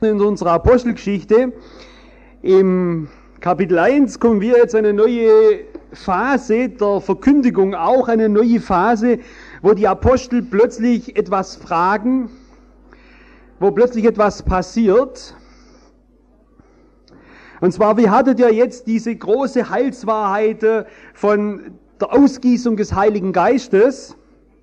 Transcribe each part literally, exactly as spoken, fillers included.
In unserer Apostelgeschichte, im Kapitel eins, kommen wir jetzt eine neue Phase der Verkündigung, auch eine neue Phase, wo die Apostel plötzlich etwas fragen, wo plötzlich etwas passiert. Und zwar, wir hattet ja jetzt diese große Heilswahrheit von der Ausgießung des Heiligen Geistes.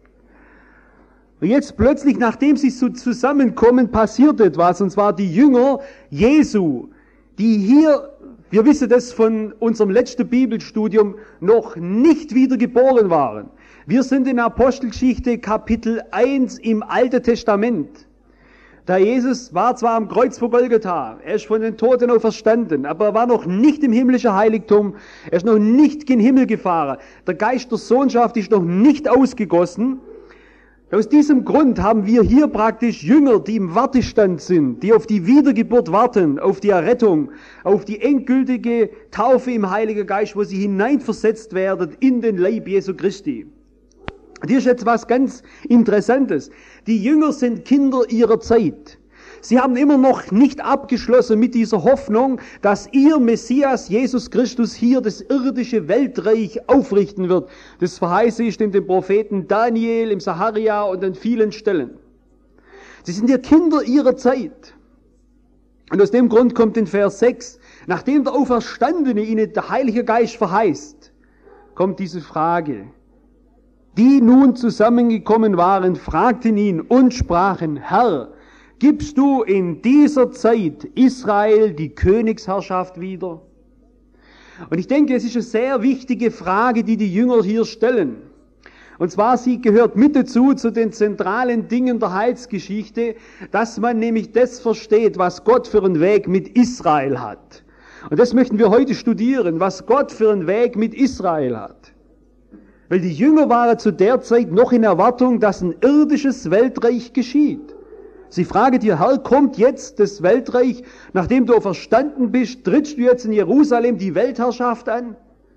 Und jetzt plötzlich, nachdem sie so zusammenkommen, passiert etwas, und zwar die Jünger Jesu, die hier, wir wissen das von unserem letzten Bibelstudium, noch nicht wiedergeboren waren. Wir sind in Apostelgeschichte Kapitel eins im Alten Testament. Der Jesus war zwar am Kreuz vor Golgatha, er ist von den Toten auferstanden, aber er war noch nicht im himmlischen Heiligtum, er ist noch nicht gen Himmel gefahren. Der Geist der Sohnschaft ist noch nicht ausgegossen. Aus diesem Grund haben wir hier praktisch Jünger, die im Wartestand sind, die auf die Wiedergeburt warten, auf die Errettung, auf die endgültige Taufe im Heiligen Geist, wo sie hineinversetzt werden in den Leib Jesu Christi. Hier ist jetzt was ganz Interessantes. Die Jünger sind Kinder ihrer Zeit. Sie haben immer noch nicht abgeschlossen mit dieser Hoffnung, dass ihr Messias, Jesus Christus, hier das irdische Weltreich aufrichten wird. Das verheißen ist in dem Propheten Daniel, im Sacharia und an vielen Stellen. Sie sind ja Kinder ihrer Zeit. Und aus dem Grund kommt in Vers sechs, nachdem der Auferstandene ihnen der Heilige Geist verheißt, kommt diese Frage. Die nun zusammengekommen waren, fragten ihn und sprachen, Herr, gibst du in dieser Zeit Israel die Königsherrschaft wieder? Und ich denke, es ist eine sehr wichtige Frage, die die Jünger hier stellen. Und zwar, sie gehört mit dazu, zu den zentralen Dingen der Heilsgeschichte, dass man nämlich das versteht, was Gott für einen Weg mit Israel hat. Und das möchten wir heute studieren, was Gott für einen Weg mit Israel hat. Weil die Jünger waren zu der Zeit noch in Erwartung, dass ein irdisches Weltreich geschieht. Sie fragen dir, Herr, kommt jetzt das Weltreich, nachdem du verstanden bist, trittst du jetzt in Jerusalem die Weltherrschaft an?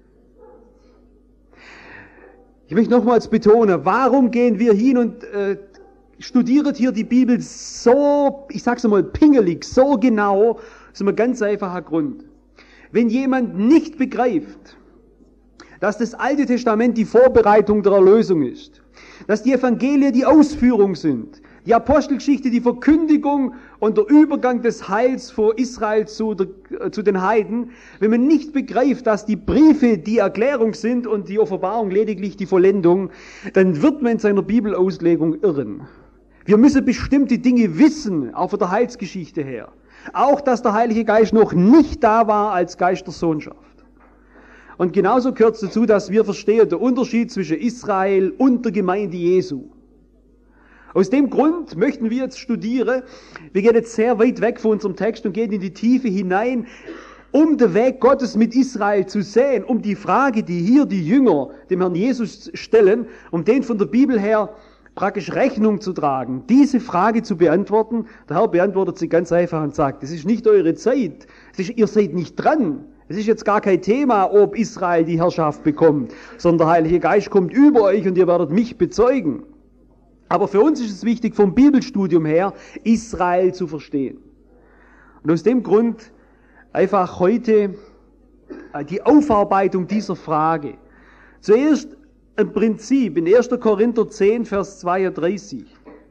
Ich möchte nochmals betonen, warum gehen wir hin und äh, studieren hier die Bibel so, ich sag's mal, pingelig, so genau? Das ist ein ganz einfacher Grund. Wenn jemand nicht begreift, dass das Alte Testament die Vorbereitung der Erlösung ist, dass die Evangelien die Ausführung sind, die Apostelgeschichte die Verkündigung und der Übergang des Heils vor Israel zu, der, zu den Heiden, wenn man nicht begreift, dass die Briefe die Erklärung sind und die Offenbarung lediglich die Vollendung, dann wird man in seiner Bibelauslegung irren. Wir müssen bestimmte Dinge wissen, auch von der Heilsgeschichte her. Auch, dass der Heilige Geist noch nicht da war als Geist der Sohnschaft. Und genauso gehört es dazu, dass wir verstehen den Unterschied zwischen Israel und der Gemeinde Jesu. Aus dem Grund möchten wir jetzt studieren, wir gehen jetzt sehr weit weg von unserem Text und gehen in die Tiefe hinein, um den Weg Gottes mit Israel zu sehen, um die Frage, die hier die Jünger dem Herrn Jesus stellen, um den von der Bibel her praktisch Rechnung zu tragen, diese Frage zu beantworten. Der Herr beantwortet sie ganz einfach und sagt, es ist nicht eure Zeit, es ist, ihr seid nicht dran. Es ist jetzt gar kein Thema, ob Israel die Herrschaft bekommt, sondern der Heilige Geist kommt über euch und ihr werdet mich bezeugen. Aber für uns ist es wichtig, vom Bibelstudium her, Israel zu verstehen. Und aus dem Grund einfach heute die Aufarbeitung dieser Frage. Zuerst ein Prinzip in erster Korinther zehn, Vers zweiunddreißig.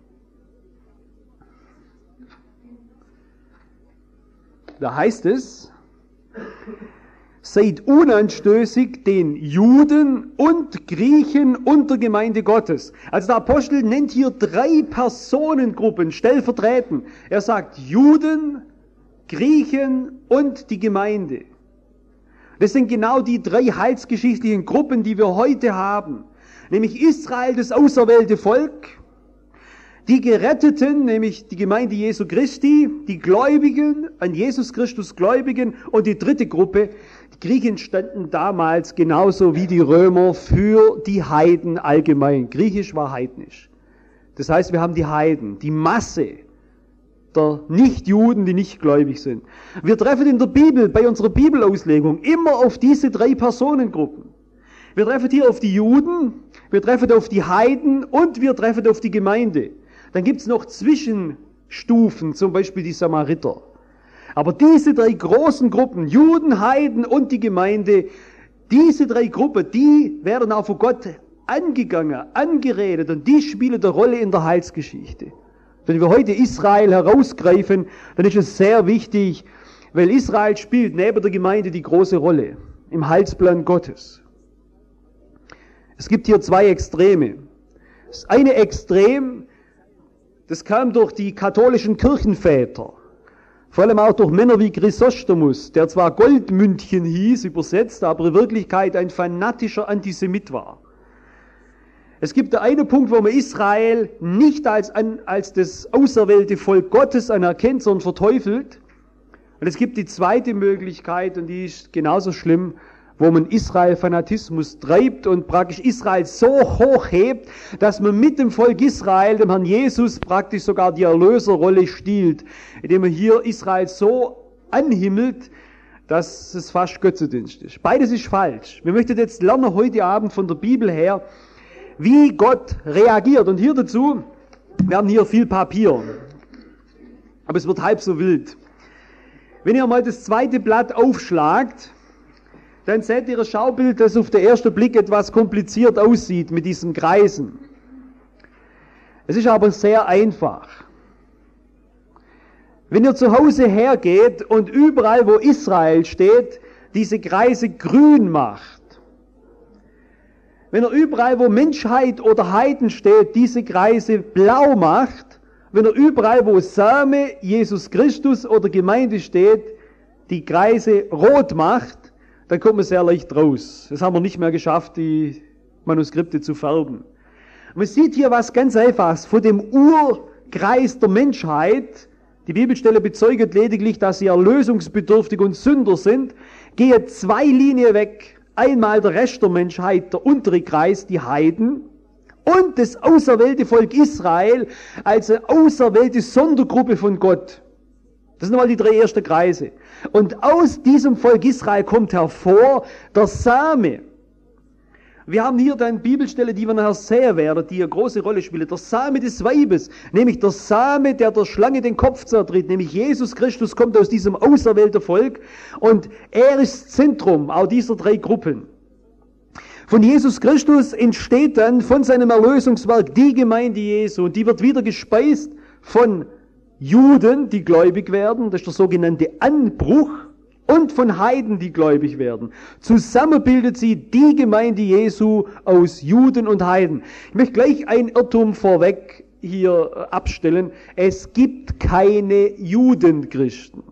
Da heißt es, seid unanstößig den Juden und Griechen und der Gemeinde Gottes. Also der Apostel nennt hier drei Personengruppen stellvertretend. Er sagt Juden, Griechen und die Gemeinde. Das sind genau die drei heilsgeschichtlichen Gruppen, die wir heute haben. Nämlich Israel, das auserwählte Volk, die Geretteten, nämlich die Gemeinde Jesu Christi, die Gläubigen, an Jesus Christus Gläubigen und die dritte Gruppe, die Griechen standen damals genauso wie die Römer für die Heiden allgemein. Griechisch war heidnisch. Das heißt, wir haben die Heiden, die Masse der Nichtjuden, die nicht gläubig sind. Wir treffen in der Bibel, bei unserer Bibelauslegung, immer auf diese drei Personengruppen. Wir treffen hier auf die Juden, wir treffen auf die Heiden und wir treffen auf die Gemeinde. Dann gibt es noch zwischen Stufen, zum Beispiel die Samariter. Aber diese drei großen Gruppen, Juden, Heiden und die Gemeinde, diese drei Gruppen, die werden auch von Gott angegangen, angeredet und die spielen eine Rolle in der Heilsgeschichte. Wenn wir heute Israel herausgreifen, dann ist es sehr wichtig, weil Israel spielt neben der Gemeinde die große Rolle im Heilsplan Gottes. Es gibt hier zwei Extreme. Das eine Extrem, das kam durch die katholischen Kirchenväter, vor allem auch durch Männer wie Chrysostomus, der zwar Goldmündchen hieß, übersetzt, aber in Wirklichkeit ein fanatischer Antisemit war. Es gibt der eine Punkt, wo man Israel nicht als, als das auserwählte Volk Gottes anerkennt, sondern verteufelt. Und es gibt die zweite Möglichkeit, und die ist genauso schlimm, wo man Israel-Fanatismus treibt und praktisch Israel so hochhebt, dass man mit dem Volk Israel, dem Herrn Jesus, praktisch sogar die Erlöserrolle stiehlt, indem man hier Israel so anhimmelt, dass es fast Götzendienst ist. Beides ist falsch. Wir möchten jetzt lernen heute Abend von der Bibel her, wie Gott reagiert. Und hier dazu, wir haben hier viel Papier, aber es wird halb so wild. Wenn ihr mal das zweite Blatt aufschlagt, dann seht ihr ein Schaubild, das auf den ersten Blick etwas kompliziert aussieht mit diesen Kreisen. Es ist aber sehr einfach. Wenn ihr zu Hause hergeht und überall, wo Israel steht, diese Kreise grün macht, wenn er überall, wo Menschheit oder Heiden steht, diese Kreise blau macht, wenn er überall, wo Same, Jesus Christus oder Gemeinde steht, die Kreise rot macht, dann kommt man sehr leicht raus. Das haben wir nicht mehr geschafft, die Manuskripte zu färben. Man sieht hier was ganz Einfaches von dem Urkreis der Menschheit. Die Bibelstelle bezeugt lediglich, dass sie erlösungsbedürftig und Sünder sind. Gehe zwei Linien weg. Einmal der Rest der Menschheit, der untere Kreis, die Heiden, und das auserwählte Volk Israel als eine auserwählte Sondergruppe von Gott. Das sind einmal die drei ersten Kreise. Und aus diesem Volk Israel kommt hervor der Same. Wir haben hier dann Bibelstelle, die wir nachher sehen werden, die eine große Rolle spielt. Der Same des Weibes, nämlich der Same, der der Schlange den Kopf zertritt, nämlich Jesus Christus kommt aus diesem auserwählten Volk und er ist Zentrum auch dieser drei Gruppen. Von Jesus Christus entsteht dann von seinem Erlösungswerk die Gemeinde Jesu und die wird wieder gespeist von Juden, die gläubig werden, das ist der sogenannte Anbruch, und von Heiden, die gläubig werden. Zusammen bildet sie die Gemeinde Jesu aus Juden und Heiden. Ich möchte gleich einen Irrtum vorweg hier abstellen. Es gibt keine Judenchristen.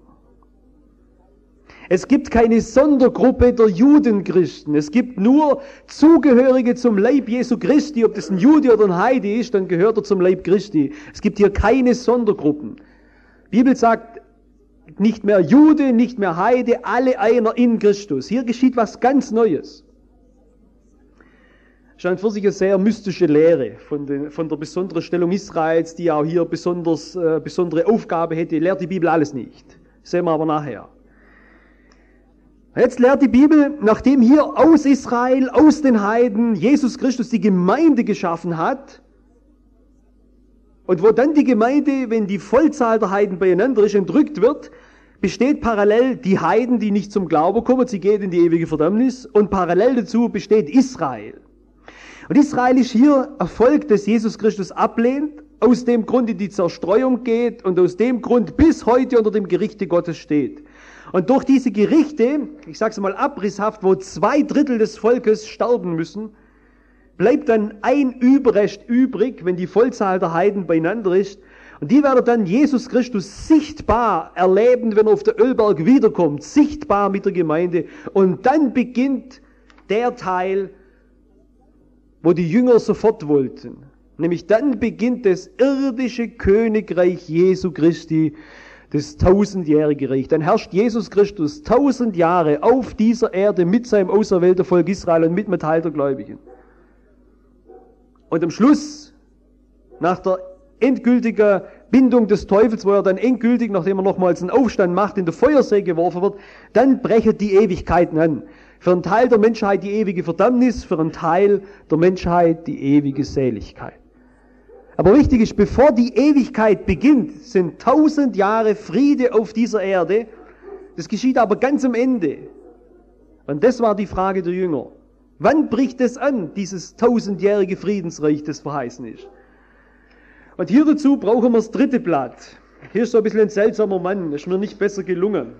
Es gibt keine Sondergruppe der Judenchristen. Es gibt nur Zugehörige zum Leib Jesu Christi. Ob das ein Jude oder ein Heide ist, dann gehört er zum Leib Christi. Es gibt hier keine Sondergruppen. Die Bibel sagt, nicht mehr Jude, nicht mehr Heide, alle einer in Christus. Hier geschieht was ganz Neues. Scheint für sich eine sehr mystische Lehre von, den, von der besonderen Stellung Israels, die auch hier besonders, äh, besondere Aufgabe hätte. Lehrt die Bibel alles nicht. Das sehen wir aber nachher. Jetzt lehrt die Bibel, nachdem hier aus Israel, aus den Heiden, Jesus Christus die Gemeinde geschaffen hat, und wo dann die Gemeinde, wenn die Vollzahl der Heiden beieinander ist, entrückt wird, besteht parallel die Heiden, die nicht zum Glauben kommen, sie geht in die ewige Verdammnis, und parallel dazu besteht Israel. Und Israel ist hier ein Volk, das Jesus Christus ablehnt, aus dem Grund in die Zerstreuung geht und aus dem Grund bis heute unter dem Gerichte Gottes steht. Und durch diese Gerichte, ich sage es mal abrisshaft, wo zwei Drittel des Volkes sterben müssen, bleibt dann ein Überrest übrig, wenn die Vollzahl der Heiden beieinander ist. Und die werden dann Jesus Christus sichtbar erleben, wenn er auf der Ölberg wiederkommt, sichtbar mit der Gemeinde. Und dann beginnt der Teil, wo die Jünger sofort wollten. Nämlich dann beginnt das irdische Königreich Jesu Christi, das tausendjährige Reich. Dann herrscht Jesus Christus tausend Jahre auf dieser Erde mit seinem auserwählten Volk Israel und mit dem Teil der Gläubigen. Und am Schluss, nach der endgültigen Bindung des Teufels, wo er dann endgültig, nachdem er nochmals einen Aufstand macht, in der Feuersee geworfen wird, dann brechen die Ewigkeiten an. Für einen Teil der Menschheit die ewige Verdammnis, für einen Teil der Menschheit die ewige Seligkeit. Aber wichtig ist, bevor die Ewigkeit beginnt, sind tausend Jahre Friede auf dieser Erde. Das geschieht aber ganz am Ende. Und das war die Frage der Jünger. Wann bricht es an, dieses tausendjährige Friedensreich, das verheißen ist? Und hier dazu brauchen wir das dritte Blatt. Hier ist so ein bisschen ein seltsamer Mann, das ist mir nicht besser gelungen.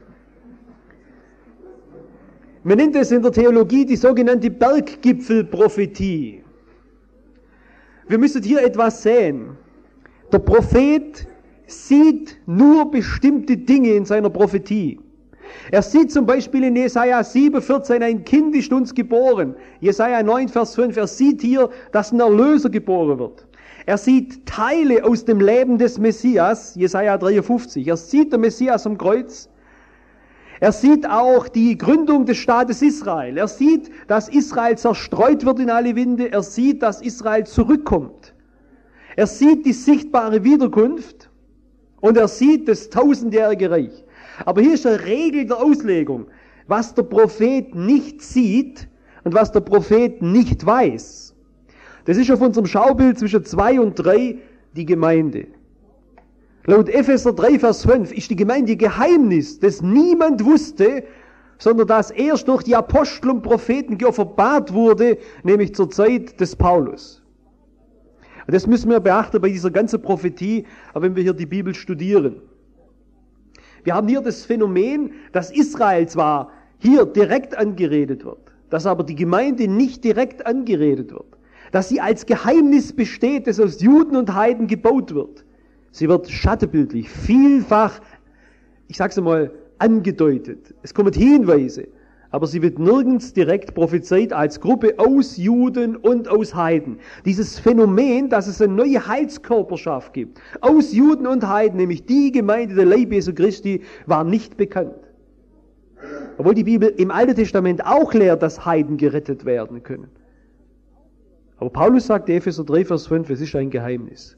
Man nennt es in der Theologie die sogenannte Berggipfelprophetie. Wir müssen hier etwas sehen. Der Prophet sieht nur bestimmte Dinge in seiner Prophetie. Er sieht zum Beispiel in Jesaja sieben, vierzehn, ein Kind ist uns geboren. Jesaja neun, Vers fünf, er sieht hier, dass ein Erlöser geboren wird. Er sieht Teile aus dem Leben des Messias, Jesaja dreiundfünfzig. Er sieht den Messias am Kreuz. Er sieht auch die Gründung des Staates Israel. Er sieht, dass Israel zerstreut wird in alle Winde. Er sieht, dass Israel zurückkommt. Er sieht die sichtbare Wiederkunft und er sieht das tausendjährige Reich. Aber hier ist eine Regel der Auslegung. Was der Prophet nicht sieht und was der Prophet nicht weiß. Das ist auf unserem Schaubild zwischen zwei und drei die Gemeinde. Laut Epheser drei, Vers fünf ist die Gemeinde Geheimnis, das niemand wusste, sondern das erst durch die Apostel und Propheten geoffenbart wurde, nämlich zur Zeit des Paulus. Und das müssen wir beachten bei dieser ganzen Prophetie, wenn wir hier die Bibel studieren. Wir haben hier das Phänomen, dass Israel zwar hier direkt angeredet wird, dass aber die Gemeinde nicht direkt angeredet wird, dass sie als Geheimnis besteht, das aus Juden und Heiden gebaut wird. Sie wird schattenbildlich, vielfach, ich sag's einmal, angedeutet. Es kommen Hinweise, aber sie wird nirgends direkt prophezeit als Gruppe aus Juden und aus Heiden. Dieses Phänomen, dass es eine neue Heilskörperschaft gibt, aus Juden und Heiden, nämlich die Gemeinde der Leib Jesu Christi, war nicht bekannt. Obwohl die Bibel im Alten Testament auch lehrt, dass Heiden gerettet werden können. Aber Paulus sagt, Epheser drei, Vers fünf, es ist ein Geheimnis.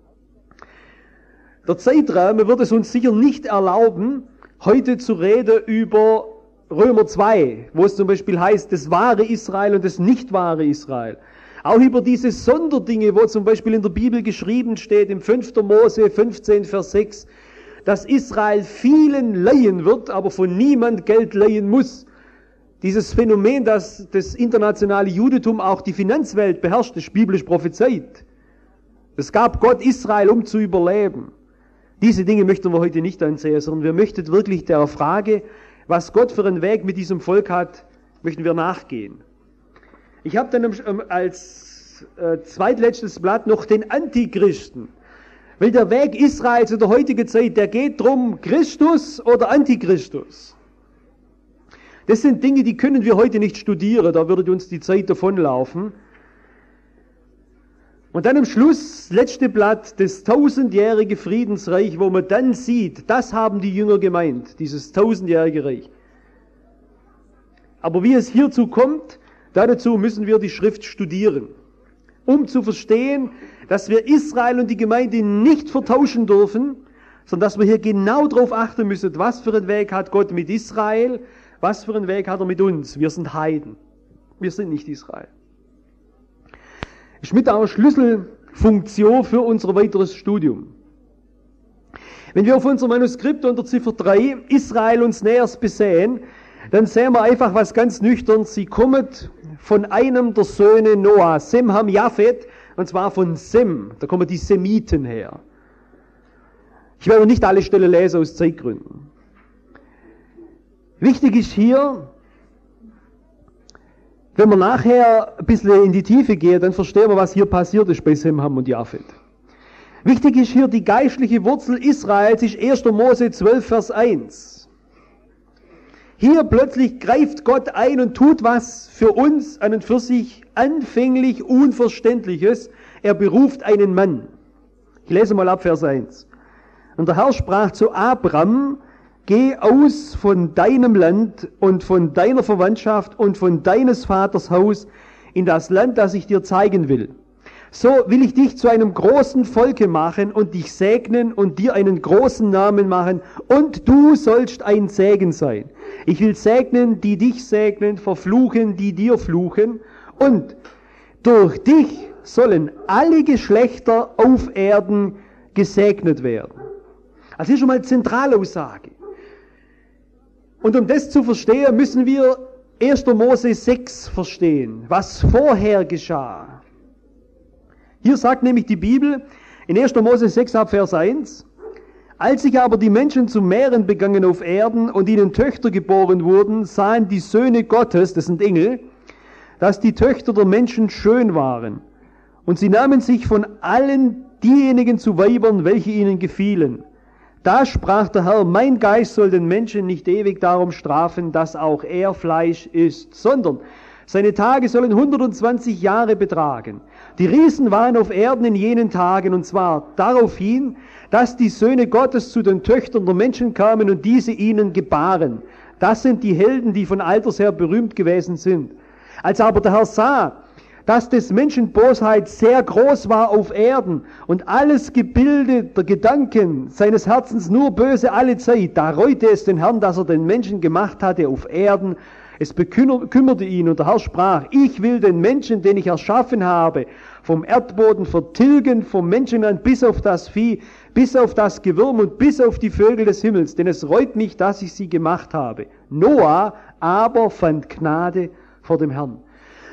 Der Zeitrahmen wird es uns sicher nicht erlauben, heute zu reden über Römer zwei, wo es zum Beispiel heißt, das wahre Israel und das nicht wahre Israel. Auch über diese Sonderdinge, wo zum Beispiel in der Bibel geschrieben steht, im fünften Mose fünfzehn, Vers sechs, dass Israel vielen leihen wird, aber von niemand Geld leihen muss. Dieses Phänomen, dass das internationale Judentum auch die Finanzwelt beherrscht, ist biblisch prophezeit. Es gab Gott Israel, um zu überleben. Diese Dinge möchten wir heute nicht ansehen, sondern wir möchten wirklich der Frage, was Gott für einen Weg mit diesem Volk hat, möchten wir nachgehen. Ich habe dann als äh, zweitletztes Blatt noch den Antichristen. Weil der Weg Israels in der heutigen Zeit, der geht drum Christus oder Antichristus. Das sind Dinge, die können wir heute nicht studieren, da würde uns die Zeit davonlaufen. Und dann am Schluss, letzte Blatt, das tausendjährige Friedensreich, wo man dann sieht, das haben die Jünger gemeint, dieses tausendjährige Reich. Aber wie es hierzu kommt, dazu müssen wir die Schrift studieren, um zu verstehen, dass wir Israel und die Gemeinde nicht vertauschen dürfen, sondern dass wir hier genau darauf achten müssen, was für einen Weg hat Gott mit Israel, was für einen Weg hat er mit uns. Wir sind Heiden, wir sind nicht Israel. Ist mit einer Schlüsselfunktion für unser weiteres Studium. Wenn wir auf unser Manuskript unter Ziffer drei Israel uns näherst besehen, dann sehen wir einfach was ganz nüchtern. Sie kommen von einem der Söhne Noah, Sem, Ham, Japhet, und zwar von Sem. Da kommen die Semiten her. Ich werde nicht alle Stellen lesen aus Zeitgründen. Wichtig ist hier, wenn wir nachher ein bisschen in die Tiefe gehen, dann verstehen wir, was hier passiert ist bei Sem, Ham und Japhet. Wichtig ist hier, die geistliche Wurzel Israels ist erster Mose zwölf, Vers eins. Hier plötzlich greift Gott ein und tut was für uns an und für sich anfänglich Unverständliches. Er beruft einen Mann. Ich lese mal ab Vers eins. Und der Herr sprach zu Abram, geh aus von deinem Land und von deiner Verwandtschaft und von deines Vaters Haus in das Land, das ich dir zeigen will. So will ich dich zu einem großen Volke machen und dich segnen und dir einen großen Namen machen und du sollst ein Segen sein. Ich will segnen, die dich segnen, verfluchen, die dir fluchen und durch dich sollen alle Geschlechter auf Erden gesegnet werden. Also hier schon mal Zentralaussage. Und um das zu verstehen, müssen wir erster Mose sechs verstehen, was vorher geschah. Hier sagt nämlich die Bibel in erster Mose sechs ab Vers eins, als sich aber die Menschen zu mehren begannen auf Erden und ihnen Töchter geboren wurden, sahen die Söhne Gottes, das sind Engel, dass die Töchter der Menschen schön waren. Und sie nahmen sich von allen diejenigen zu Weibern, welche ihnen gefielen. Da sprach der Herr, mein Geist soll den Menschen nicht ewig darum strafen, dass auch er Fleisch isst, sondern seine Tage sollen hundertzwanzig Jahre betragen. Die Riesen waren auf Erden in jenen Tagen, und zwar darauf hin, dass die Söhne Gottes zu den Töchtern der Menschen kamen und diese ihnen gebaren. Das sind die Helden, die von alters her berühmt gewesen sind. Als aber der Herr sah, dass des Menschen Bosheit sehr groß war auf Erden und alles Gebilde der Gedanken seines Herzens nur böse alle Zeit, da reute es den Herrn, dass er den Menschen gemacht hatte auf Erden. Es bekümmerte ihn und der Herr sprach, ich will den Menschen, den ich erschaffen habe, vom Erdboden vertilgen, vom Menschen an bis auf das Vieh, bis auf das Gewürm und bis auf die Vögel des Himmels, denn es reut mich, dass ich sie gemacht habe. Noah aber fand Gnade vor dem Herrn.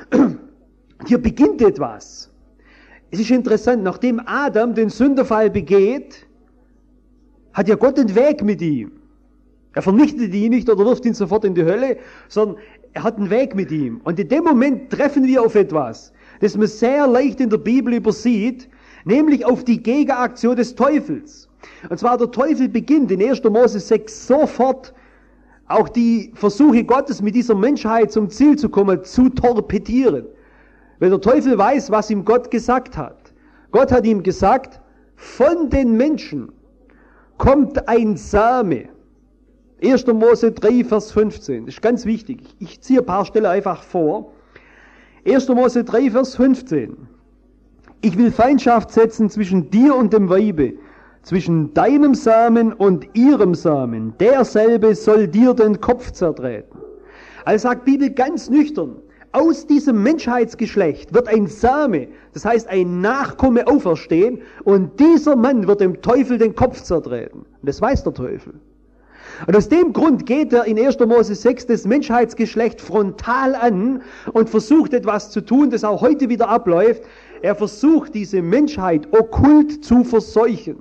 Hier beginnt etwas. Es ist interessant, nachdem Adam den Sündenfall begeht, hat ja Gott den Weg mit ihm. Er vernichtet ihn nicht oder wirft ihn sofort in die Hölle, sondern er hat einen Weg mit ihm. Und in dem Moment treffen wir auf etwas, das man sehr leicht in der Bibel übersieht, nämlich auf die Gegenaktion des Teufels. Und zwar der Teufel beginnt in erster Mose sechs sofort auch die Versuche Gottes mit dieser Menschheit zum Ziel zu kommen, zu torpedieren. Weil der Teufel weiß, was ihm Gott gesagt hat. Gott hat ihm gesagt, von den Menschen kommt ein Same. erster Mose drei, Vers fünfzehn. Das ist ganz wichtig. Ich ziehe ein paar Stellen einfach vor. erster Mose drei, Vers fünfzehn. Ich will Feindschaft setzen zwischen dir und dem Weibe, zwischen deinem Samen und ihrem Samen. Derselbe soll dir den Kopf zertreten. Also sagt die Bibel ganz nüchtern, aus diesem Menschheitsgeschlecht wird ein Same, das heißt ein Nachkomme auferstehen und dieser Mann wird dem Teufel den Kopf zertreten. Und das weiß der Teufel. Und aus dem Grund geht er in erster Mose sechs das Menschheitsgeschlecht frontal an und versucht etwas zu tun, das auch heute wieder abläuft. Er versucht diese Menschheit okkult zu verseuchen.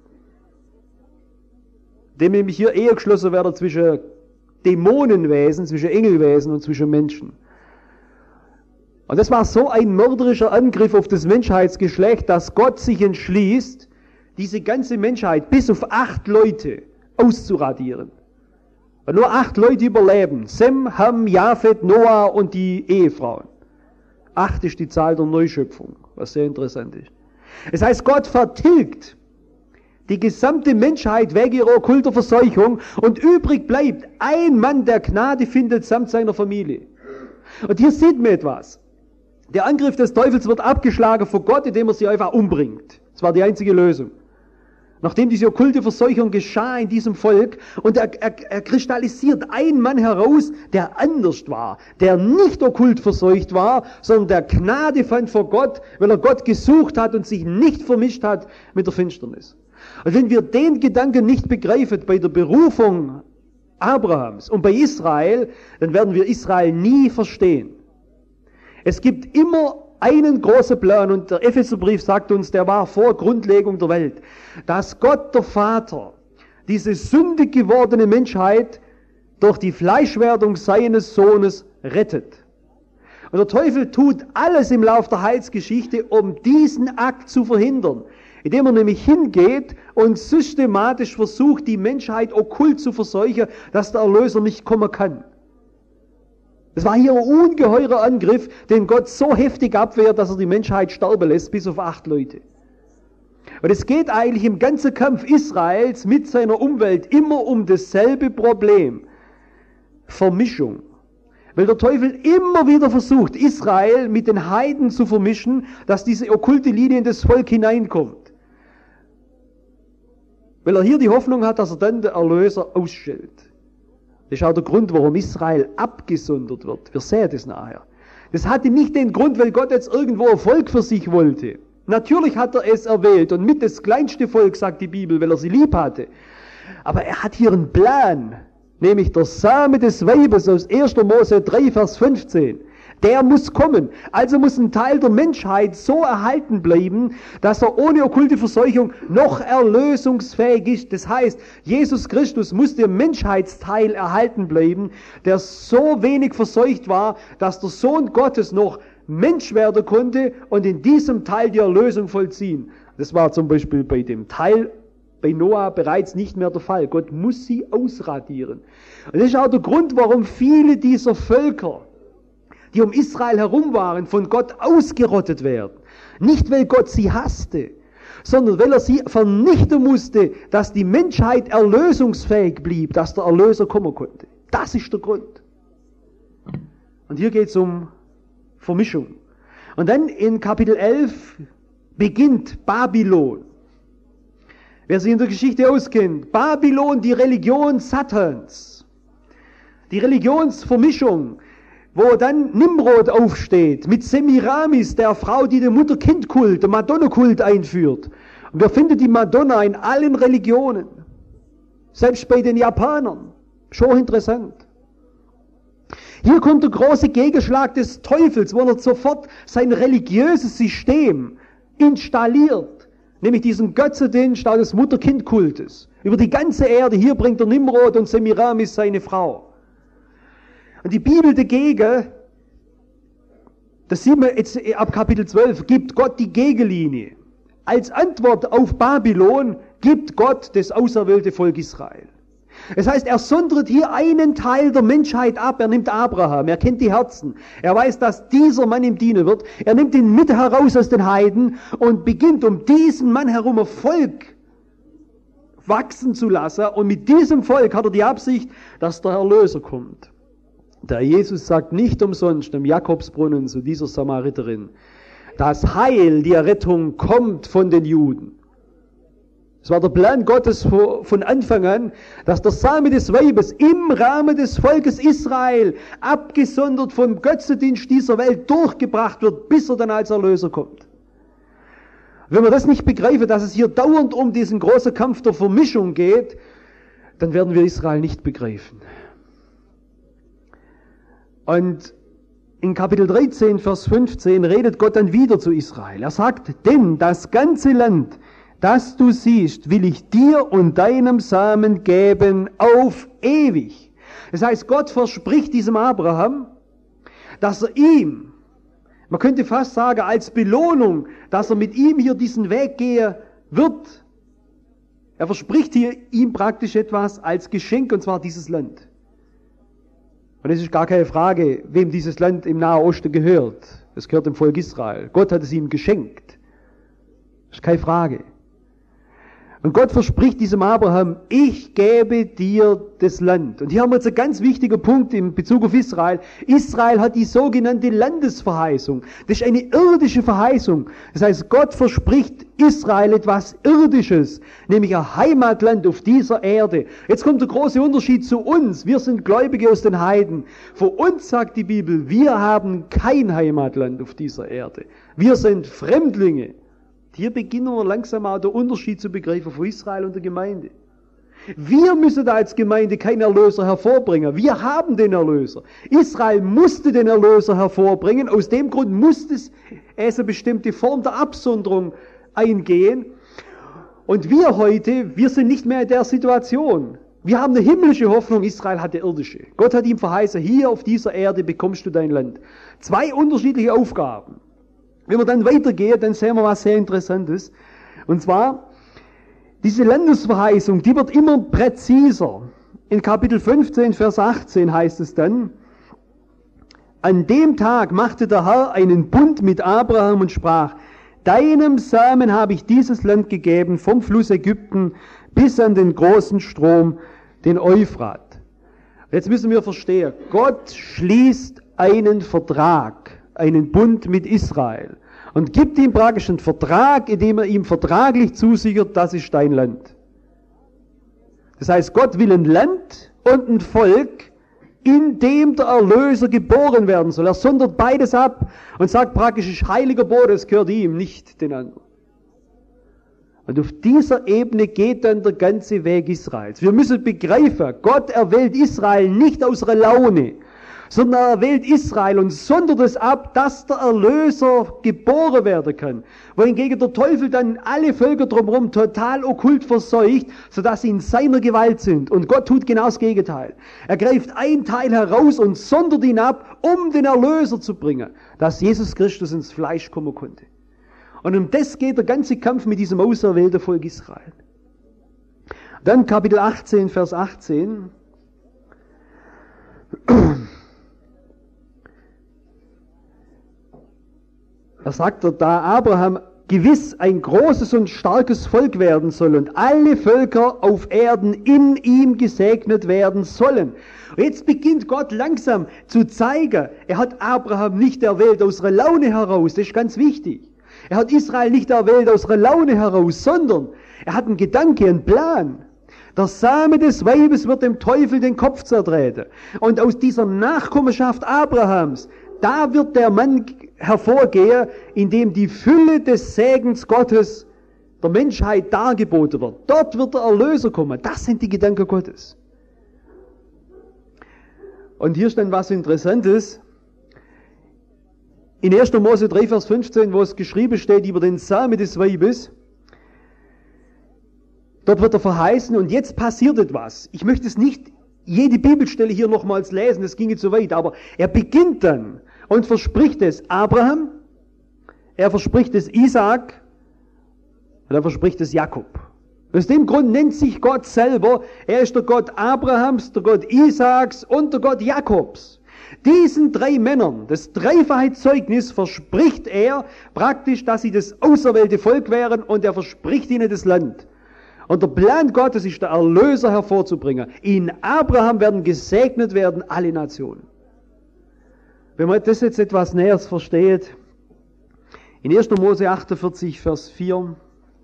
Dem nämlich hier Ehe geschlossen wird zwischen Dämonenwesen, zwischen Engelwesen und zwischen Menschen. Und das war so ein mörderischer Angriff auf das Menschheitsgeschlecht, dass Gott sich entschließt, diese ganze Menschheit bis auf acht Leute auszuradieren. Und nur acht Leute überleben. Sem, Ham, Japhet, Noah und die Ehefrauen. Acht ist die Zahl der Neuschöpfung, was sehr interessant ist. Es heißt, Gott vertilgt die gesamte Menschheit wegen ihrer okkulter Verseuchung und übrig bleibt ein Mann, der Gnade findet, samt seiner Familie. Und hier sieht man etwas. Der Angriff des Teufels wird abgeschlagen vor Gott, indem er sie einfach umbringt. Das war die einzige Lösung. Nachdem diese okkulte Verseuchung geschah in diesem Volk und er, er, er kristallisiert einen Mann heraus, der anders war, der nicht okkult verseucht war, sondern der Gnade fand vor Gott, weil er Gott gesucht hat und sich nicht vermischt hat mit der Finsternis. Und wenn wir den Gedanken nicht begreifen bei der Berufung Abrahams und bei Israel, dann werden wir Israel nie verstehen. Es gibt immer einen großen Plan und der Epheserbrief sagt uns, der war vor Grundlegung der Welt, dass Gott der Vater diese sündig gewordene Menschheit durch die Fleischwerdung seines Sohnes rettet. Und der Teufel tut alles im Lauf der Heilsgeschichte, um diesen Akt zu verhindern, indem er nämlich hingeht und systematisch versucht, die Menschheit okkult zu verseuchen, dass der Erlöser nicht kommen kann. Es war hier ein ungeheurer Angriff, den Gott so heftig abwehrt, dass er die Menschheit sterben lässt, bis auf acht Leute. Und es geht eigentlich im ganzen Kampf Israels mit seiner Umwelt immer um dasselbe Problem. Vermischung. Weil der Teufel immer wieder versucht, Israel mit den Heiden zu vermischen, dass diese okkulte Linie in das Volk hineinkommt. Weil er hier die Hoffnung hat, dass er dann den Erlöser ausstellt. Das ist auch der Grund, warum Israel abgesondert wird. Wir sehen das nachher. Das hatte nicht den Grund, weil Gott jetzt irgendwo ein Volk für sich wollte. Natürlich hat er es erwählt und mit das kleinste Volk, sagt die Bibel, weil er sie lieb hatte. Aber er hat hier einen Plan, nämlich der Same des Weibes aus erster Mose drei, Vers fünfzehn. Der muss kommen. Also muss ein Teil der Menschheit so erhalten bleiben, dass er ohne okkulte Verseuchung noch erlösungsfähig ist. Das heißt, Jesus Christus muss der Menschheitsteil erhalten bleiben, der so wenig verseucht war, dass der Sohn Gottes noch Mensch werden konnte und in diesem Teil die Erlösung vollziehen. Das war zum Beispiel bei dem Teil bei Noah bereits nicht mehr der Fall. Gott muss sie ausradieren. Und das ist auch der Grund, warum viele dieser Völker, die um Israel herum waren, von Gott ausgerottet werden. Nicht, weil Gott sie hasste, sondern weil er sie vernichten musste, dass die Menschheit erlösungsfähig blieb, dass der Erlöser kommen konnte. Das ist der Grund. Und hier geht es um Vermischung. Und dann in Kapitel elf beginnt Babylon. Wer sich in der Geschichte auskennt, Babylon, die Religion Satans. Die Religionsvermischung, wo dann Nimrod aufsteht, mit Semiramis, der Frau, die den Mutter-Kind-Kult, den Madonna-Kult einführt. Und wir finden die Madonna in allen Religionen. Selbst bei den Japanern. Schon interessant. Hier kommt der große Gegenschlag des Teufels, wo er sofort sein religiöses System installiert. Nämlich diesen Götzendienst des Mutter-Kind-Kultes. Über die ganze Erde, hier bringt der Nimrod und Semiramis seine Frau. Und die Bibel dagegen, das sehen wir jetzt ab Kapitel zwölf, gibt Gott die Gegenlinie. Als Antwort auf Babylon gibt Gott das auserwählte Volk Israel. Das heißt, er sondert hier einen Teil der Menschheit ab. Er nimmt Abraham, er kennt die Herzen. Er weiß, dass dieser Mann ihm dienen wird. Er nimmt ihn mit heraus aus den Heiden und beginnt um diesen Mann herum ein Volk wachsen zu lassen. Und mit diesem Volk hat er die Absicht, dass der Erlöser kommt. Der Jesus sagt nicht umsonst im Jakobsbrunnen zu dieser Samariterin, das Heil, die Errettung kommt von den Juden. Es war der Plan Gottes von Anfang an, dass der Same des Weibes im Rahmen des Volkes Israel, abgesondert vom Götzendienst dieser Welt, durchgebracht wird, bis er dann als Erlöser kommt. Wenn wir das nicht begreifen, dass es hier dauernd um diesen großen Kampf der Vermischung geht, dann werden wir Israel nicht begreifen. Und in Kapitel dreizehn, Vers fünfzehn redet Gott dann wieder zu Israel. Er sagt, denn das ganze Land, das du siehst, will ich dir und deinem Samen geben auf ewig. Das heißt, Gott verspricht diesem Abraham, dass er ihm, man könnte fast sagen, als Belohnung, dass er mit ihm hier diesen Weg gehen wird. Er verspricht hier ihm praktisch etwas als Geschenk, und zwar dieses Land. Und es ist gar keine Frage, wem dieses Land im Nahen Osten gehört. Es gehört dem Volk Israel. Gott hat es ihm geschenkt. Das ist keine Frage. Und Gott verspricht diesem Abraham, ich gebe dir das Land. Und hier haben wir jetzt einen ganz wichtigen Punkt in Bezug auf Israel. Israel hat die sogenannte Landesverheißung. Das ist eine irdische Verheißung. Das heißt, Gott verspricht Israel etwas Irdisches, nämlich ein Heimatland auf dieser Erde. Jetzt kommt der große Unterschied zu uns. Wir sind Gläubige aus den Heiden. Für uns sagt die Bibel, wir haben kein Heimatland auf dieser Erde. Wir sind Fremdlinge. Hier beginnen wir langsam auch den Unterschied zu begreifen von Israel und der Gemeinde. Wir müssen da als Gemeinde keinen Erlöser hervorbringen. Wir haben den Erlöser. Israel musste den Erlöser hervorbringen. Aus dem Grund musste es eine bestimmte Form der Absonderung eingehen. Und wir heute, wir sind nicht mehr in der Situation. Wir haben eine himmlische Hoffnung, Israel hat eine irdische. Gott hat ihm verheißen, hier auf dieser Erde bekommst du dein Land. Zwei unterschiedliche Aufgaben. Wenn wir dann weitergehen, dann sehen wir was sehr Interessantes. Und zwar, diese Landesverheißung, die wird immer präziser. In Kapitel fünfzehn, Vers achtzehn heißt es dann, an dem Tag machte der Herr einen Bund mit Abraham und sprach, deinem Samen habe ich dieses Land gegeben, vom Fluss Ägypten bis an den großen Strom, den Euphrat. Jetzt müssen wir verstehen, Gott schließt einen Vertrag, einen Bund mit Israel und gibt ihm praktisch einen Vertrag, indem er ihm vertraglich zusichert, das ist dein Land. Das heißt, Gott will ein Land und ein Volk in dem der Erlöser geboren werden soll. Er sondert beides ab und sagt praktisch, es ist heiliger Boden, es gehört ihm, nicht den anderen. Und auf dieser Ebene geht dann der ganze Weg Israels. Wir müssen begreifen, Gott erwählt Israel nicht aus einer Laune, sondern er erwählt Israel und sondert es ab, dass der Erlöser geboren werden kann. Wohingegen der Teufel dann alle Völker drumherum total okkult verseucht, sodass sie in seiner Gewalt sind. Und Gott tut genau das Gegenteil. Er greift einen Teil heraus und sondert ihn ab, um den Erlöser zu bringen, dass Jesus Christus ins Fleisch kommen konnte. Und um das geht der ganze Kampf mit diesem auserwählten Volk Israel. Dann Kapitel achtzehn, Vers achtzehn. Da sagt er, da Abraham gewiss ein großes und starkes Volk werden soll und alle Völker auf Erden in ihm gesegnet werden sollen. Und jetzt beginnt Gott langsam zu zeigen, er hat Abraham nicht erwählt aus einer Laune heraus, das ist ganz wichtig. Er hat Israel nicht erwählt aus einer Laune heraus, sondern er hat einen Gedanke, einen Plan. Der Same des Weibes wird dem Teufel den Kopf zertreten. Und aus dieser Nachkommenschaft Abrahams, da wird der Mann hervorgehen, in dem die Fülle des Segens Gottes der Menschheit dargeboten wird. Dort wird der Erlöser kommen. Das sind die Gedanken Gottes. Und hier ist dann was Interessantes. In erster Mose drei, Vers fünfzehn, wo es geschrieben steht über den Samen des Weibes, dort wird er verheißen und jetzt passiert etwas. Ich möchte es nicht jede Bibelstelle hier nochmals lesen, das ginge zu weit, aber er beginnt dann und verspricht es Abraham, er verspricht es Isaak und er verspricht es Jakob. Aus dem Grund nennt sich Gott selber, er ist der Gott Abrahams, der Gott Isaaks und der Gott Jakobs. Diesen drei Männern, das dreifache Zeugnis, verspricht er praktisch, dass sie das auserwählte Volk wären und er verspricht ihnen das Land. Und der Plan Gottes ist, der Erlöser hervorzubringen. In Abraham werden gesegnet werden alle Nationen. Wenn man das jetzt etwas näher versteht, in erster Mose achtundvierzig, Vers vier,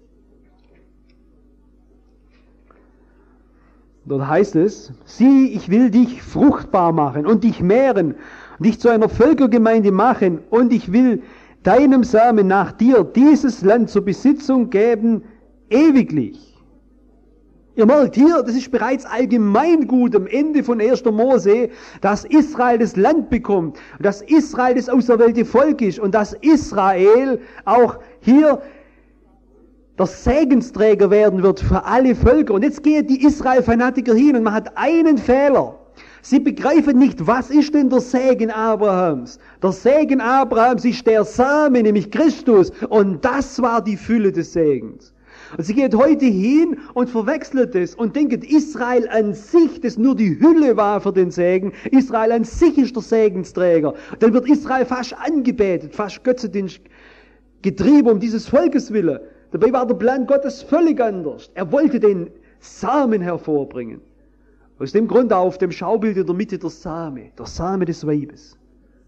dort heißt es, sieh, ich will dich fruchtbar machen und dich mehren und dich zu einer Völkergemeinde machen und ich will deinem Samen nach dir dieses Land zur Besitzung geben, ewiglich. Ihr merkt hier, das ist bereits allgemeingut am Ende von erster Mose, dass Israel das Land bekommt, dass Israel das auserwählte Volk ist und dass Israel auch hier der Segensträger werden wird für alle Völker. Und jetzt gehen die Israel-Fanatiker hin und man hat einen Fehler. Sie begreifen nicht, was ist denn der Segen Abrahams? Der Segen Abrahams ist der Same, nämlich Christus. Und das war die Fülle des Segens. Und sie geht heute hin und verwechselt es und denkt, Israel an sich, das nur die Hülle war für den Segen, Israel an sich ist der Segensträger. Dann wird Israel fast angebetet, fast Götzendienst getrieben um dieses Volkes willen. Dabei war der Plan Gottes völlig anders. Er wollte den Samen hervorbringen. Aus dem Grund auch auf dem Schaubild in der Mitte der Same, der Same des Weibes.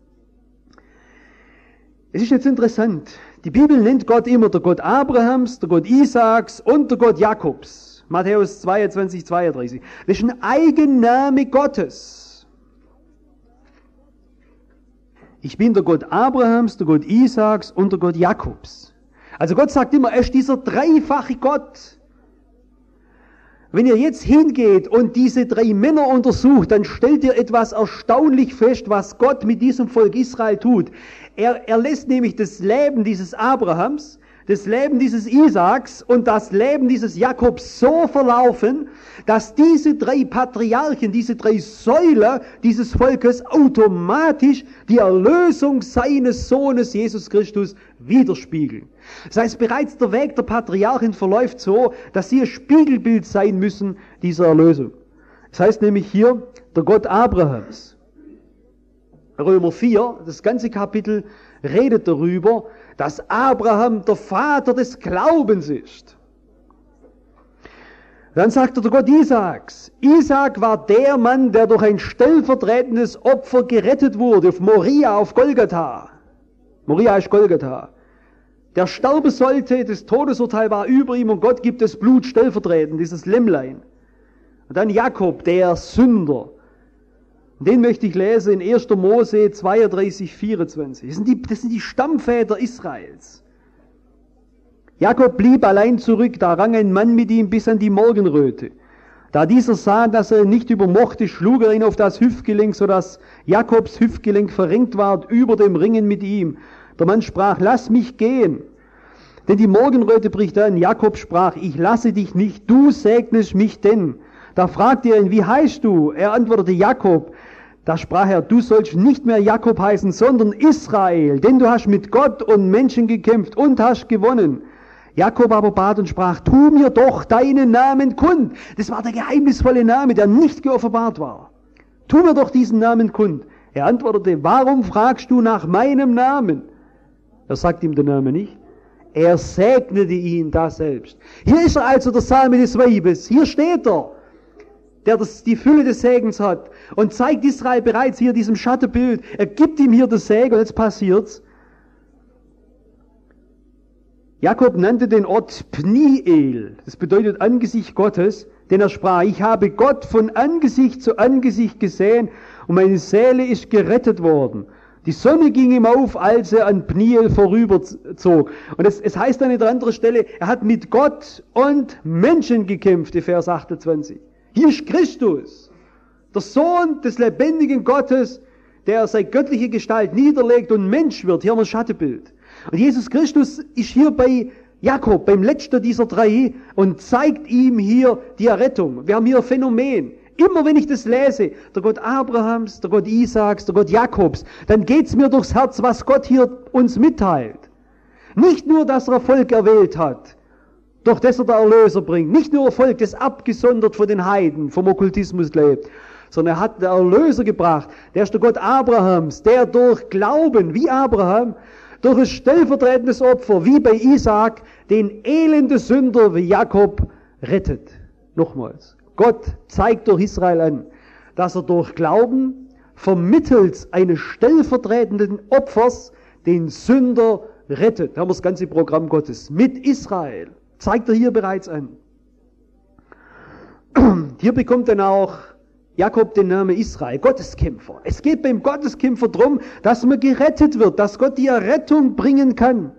Es ist jetzt interessant. Die Bibel nennt Gott immer der Gott Abrahams, der Gott Isaaks und der Gott Jakobs. Matthäus zweiundzwanzig, zweiunddreißig. Das ist ein Eigenname Gottes. Ich bin der Gott Abrahams, der Gott Isaaks und der Gott Jakobs. Also Gott sagt immer, er ist dieser dreifache Gott. Wenn ihr jetzt hingeht und diese drei Männer untersucht, dann stellt ihr etwas erstaunlich fest, was Gott mit diesem Volk Israel tut. Er, er lässt nämlich das Leben dieses Abrahams, das Leben dieses Isaaks und das Leben dieses Jakobs so verlaufen, dass diese drei Patriarchen, diese drei Säulen dieses Volkes automatisch die Erlösung seines Sohnes Jesus Christus widerspiegeln. Das heißt, bereits der Weg der Patriarchen verläuft so, dass sie ein Spiegelbild sein müssen dieser Erlösung. Das heißt nämlich hier, der Gott Abrahams. Römer vier, das ganze Kapitel redet darüber, dass Abraham der Vater des Glaubens ist. Dann sagt er der Gott Isaaks. Isaak war der Mann, der durch ein stellvertretendes Opfer gerettet wurde, auf Moria, auf Golgatha. Moria ist Golgatha. Der sterben sollte, das Todesurteil war über ihm und Gott gibt das Blut stellvertretend, dieses Lämmlein. Und dann Jakob, der Sünder. Den möchte ich lesen in erster Mose zweiunddreißig, vierundzwanzig. Das sind die, das sind die Stammväter Israels. Jakob blieb allein zurück, da rang ein Mann mit ihm bis an die Morgenröte. Da dieser sah, dass er ihn nicht übermochte, schlug er ihn auf das Hüftgelenk, so dass Jakobs Hüftgelenk verrenkt ward über dem Ringen mit ihm. Der Mann sprach, lass mich gehen, denn die Morgenröte bricht an. Jakob sprach, ich lasse dich nicht, du segnest mich denn. Da fragte er ihn, wie heißt du? Er antwortete, Jakob. Da sprach er, du sollst nicht mehr Jakob heißen, sondern Israel, denn du hast mit Gott und Menschen gekämpft und hast gewonnen. Jakob aber bat und sprach, tu mir doch deinen Namen kund. Das war der geheimnisvolle Name, der nicht geoffenbart war. Tu mir doch diesen Namen kund. Er antwortete, warum fragst du nach meinem Namen? Er sagt ihm den Namen nicht. Er segnete ihn da selbst. Hier ist er also der Same des Weibes. Hier steht er, der das, die Fülle des Segens hat und zeigt Israel bereits hier diesem Schattenbild. Er gibt ihm hier das Segen und jetzt passiert's. Jakob nannte den Ort Pniel, das bedeutet Angesicht Gottes, denn er sprach, ich habe Gott von Angesicht zu Angesicht gesehen und meine Seele ist gerettet worden. Die Sonne ging ihm auf, als er an Pniel vorüberzog. Und es, es heißt dann an der anderen Stelle, er hat mit Gott und Menschen gekämpft, in Vers achtundzwanzig. Hier ist Christus, der Sohn des lebendigen Gottes, der seine göttliche Gestalt niederlegt und Mensch wird. Hier haben wir ein Schattenbild. Und Jesus Christus ist hier bei Jakob, beim letzten dieser drei, und zeigt ihm hier die Errettung. Wir haben hier ein Phänomen. Immer wenn ich das lese, der Gott Abrahams, der Gott Isaaks, der Gott Jakobs, dann geht's mir durchs Herz, was Gott hier uns mitteilt. Nicht nur, dass er ein Volk erwählt hat, durch das er der Erlöser bringt. Nicht nur ein Volk, das abgesondert von den Heiden, vom Okkultismus lebt, sondern er hat den Erlöser gebracht. Der ist der Gott Abrahams, der durch Glauben, wie Abraham, durch ein stellvertretendes Opfer, wie bei Isaak, den elenden Sünder wie Jakob rettet. Nochmals. Gott zeigt durch Israel an, dass er durch Glauben vermittels eines stellvertretenden Opfers den Sünder rettet. Da haben wir das ganze Programm Gottes mit Israel. Zeigt er hier bereits an. Hier bekommt dann auch Jakob den Namen Israel, Gotteskämpfer. Es geht beim Gotteskämpfer darum, dass man gerettet wird, dass Gott die Errettung bringen kann.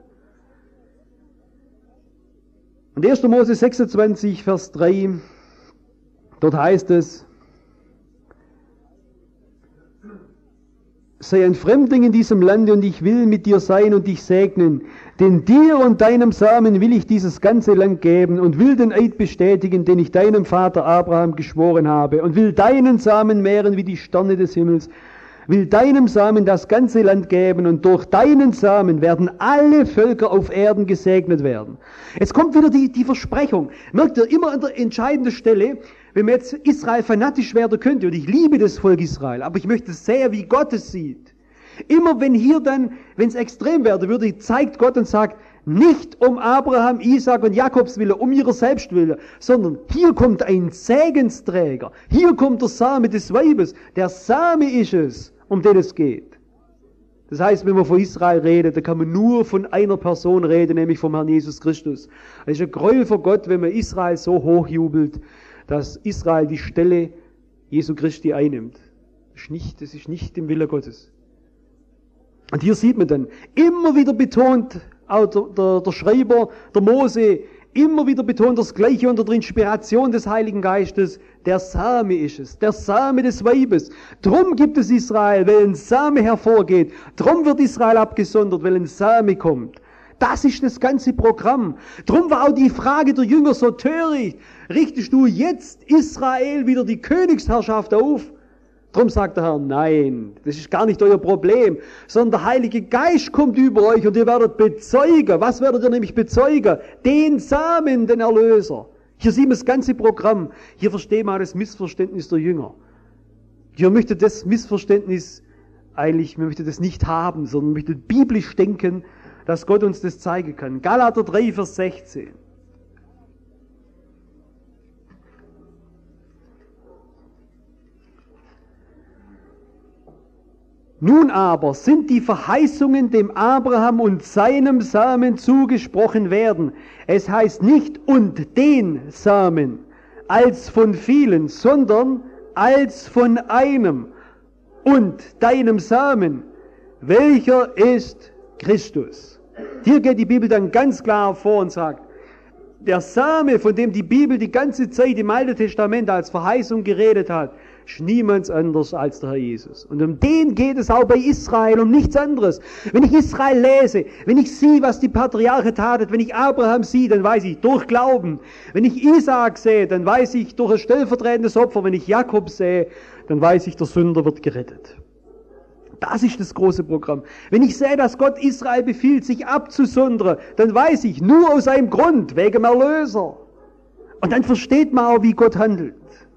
Und erster Mose sechsundzwanzig, Vers drei, dort heißt es, sei ein Fremdling in diesem Lande und ich will mit dir sein und dich segnen. Denn dir und deinem Samen will ich dieses ganze Land geben und will den Eid bestätigen, den ich deinem Vater Abraham geschworen habe und will deinen Samen mehren wie die Sterne des Himmels, will deinem Samen das ganze Land geben und durch deinen Samen werden alle Völker auf Erden gesegnet werden. Jetzt kommt wieder die, die Versprechung. Merkt ihr, immer an der entscheidenden Stelle, wenn man jetzt Israel fanatisch werden könnte, und ich liebe das Volk Israel, aber ich möchte sehen, wie Gott es sieht. Immer wenn hier dann, wenn es extrem werden würde, zeigt Gott und sagt, nicht um Abraham, Isaak und Jakobs Wille, um ihrer selbst Wille, sondern hier kommt ein Segensträger, hier kommt der Same des Weibes, der Same ist es, um den es geht. Das heißt, wenn man von Israel redet, dann kann man nur von einer Person reden, nämlich vom Herrn Jesus Christus. Es ist ein Gräuel vor Gott, wenn man Israel so hochjubelt, dass Israel die Stelle Jesu Christi einnimmt. Das ist nicht, das ist nicht im Wille Gottes. Und hier sieht man dann, immer wieder betont, auch der, der, der Schreiber, der Mose, immer wieder betont das Gleiche unter der Inspiration des Heiligen Geistes, der Same ist es, der Same des Weibes. Drum gibt es Israel, weil ein Same hervorgeht. Drum wird Israel abgesondert, weil ein Same kommt. Das ist das ganze Programm. Drum war auch die Frage der Jünger so töricht. Richtest du jetzt Israel wieder die Königsherrschaft auf? Drum sagt der Herr, nein, das ist gar nicht euer Problem, sondern der Heilige Geist kommt über euch und ihr werdet bezeugen. Was werdet ihr nämlich bezeugen? Den Samen, den Erlöser. Hier sehen wir das ganze Programm. Hier verstehen wir auch das Missverständnis der Jünger. Hier möchte das Missverständnis eigentlich, wir möchten das nicht haben, sondern wir möchten biblisch denken, dass Gott uns das zeigen kann. Galater drei, Vers sechzehn. Nun aber sind die Verheißungen dem Abraham und seinem Samen zugesprochen werden. Es heißt nicht und den Samen als von vielen, sondern als von einem. und deinem Samen, welcher ist Christus. Hier geht die Bibel dann ganz klar vor und sagt, der Same, von dem die Bibel die ganze Zeit im Alten Testament als Verheißung geredet hat, ist niemand anders als der Herr Jesus. Und um den geht es auch bei Israel, um nichts anderes. Wenn ich Israel lese, wenn ich sehe, was die Patriarchen taten, wenn ich Abraham sehe, dann weiß ich, durch Glauben. Wenn ich Isaak sehe, dann weiß ich, durch ein stellvertretendes Opfer. Wenn ich Jakob sehe, dann weiß ich, der Sünder wird gerettet. Das ist das große Programm. Wenn ich sehe, dass Gott Israel befiehlt, sich abzusondern, dann weiß ich, nur aus einem Grund, wegen dem Erlöser. Und dann versteht man auch, wie Gott handelt.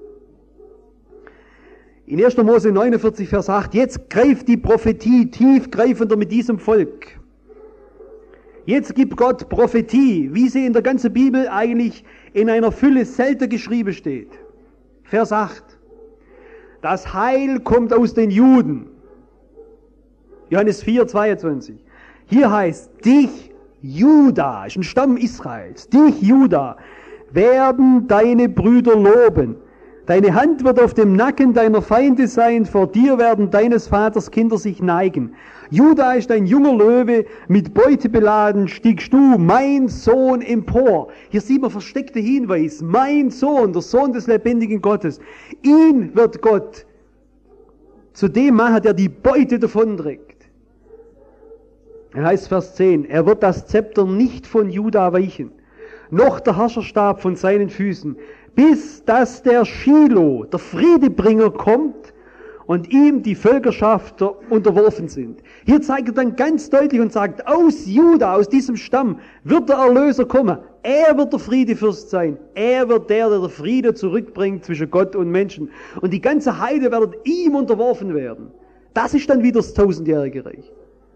In erster Mose neunundvierzig, Vers acht, jetzt greift die Prophetie tiefgreifender mit diesem Volk. Jetzt gibt Gott Prophetie, wie sie in der ganzen Bibel eigentlich in einer Fülle selten geschrieben steht. Vers acht. Das Heil kommt aus den Juden. Johannes vier, zweiundzwanzig. Hier heißt, dich, Juda, ist ein Stamm Israels, dich, Juda, werden deine Brüder loben. Deine Hand wird auf dem Nacken deiner Feinde sein, vor dir werden deines Vaters Kinder sich neigen. Juda ist ein junger Löwe, mit Beute beladen, stiegst du, mein Sohn, empor. Hier sieht man versteckte Hinweis, mein Sohn, der Sohn des lebendigen Gottes. Ihn wird Gott zu dem machen, der die Beute davonträgt. Dann heißt Vers zehn, er wird das Zepter nicht von Juda weichen, noch der Herrscherstab von seinen Füßen, bis dass der Shiloh, der Friedebringer, kommt und ihm die Völkerschafter unterworfen sind. Hier zeigt er dann ganz deutlich und sagt, aus Juda, aus diesem Stamm, wird der Erlöser kommen. Er wird der Friedefürst sein. Er wird der, der der Friede zurückbringt zwischen Gott und Menschen. Und die ganze Heide wird ihm unterworfen werden. Das ist dann wieder das tausendjährige Reich.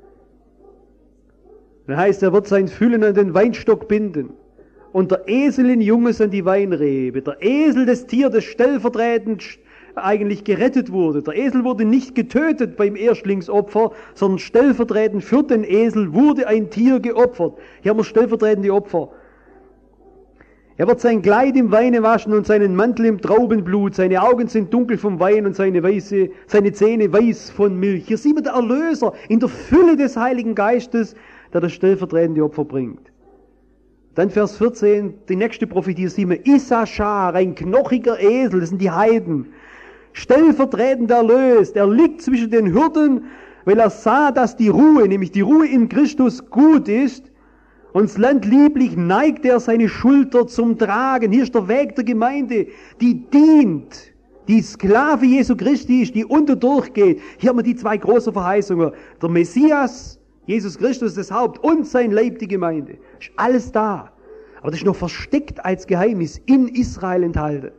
Dann heißt, er wird sein Füllen an den Weinstock binden. Und der Esel in Junges an die Weinrebe. Der Esel, das Tier, das stellvertretend eigentlich gerettet wurde. Der Esel wurde nicht getötet beim Erstlingsopfer, sondern stellvertretend für den Esel wurde ein Tier geopfert. Hier haben wir stellvertretende Opfer. Er wird sein Kleid im Weine waschen und seinen Mantel im Traubenblut. Seine Augen sind dunkel vom Wein und seine, weiße, seine Zähne weiß von Milch. Hier sieht man den Erlöser in der Fülle des Heiligen Geistes, der das stellvertretende Opfer bringt. Dann Vers vierzehn, die nächste Prophetie sieht man, Issachar, ein knochiger Esel, das sind die Heiden, stellvertretend erlöst. Er liegt zwischen den Hürden, weil er sah, dass die Ruhe, nämlich die Ruhe in Christus gut ist, und das Land lieblich neigt er seine Schulter zum Tragen. Hier ist der Weg der Gemeinde, die dient, die Sklave Jesu Christi ist, die unter durchgeht. Hier haben wir die zwei großen Verheißungen. Der Messias, Jesus Christus, das Haupt, und sein Leib, die Gemeinde. Ist alles da. Aber das ist noch versteckt als Geheimnis in Israel enthalten.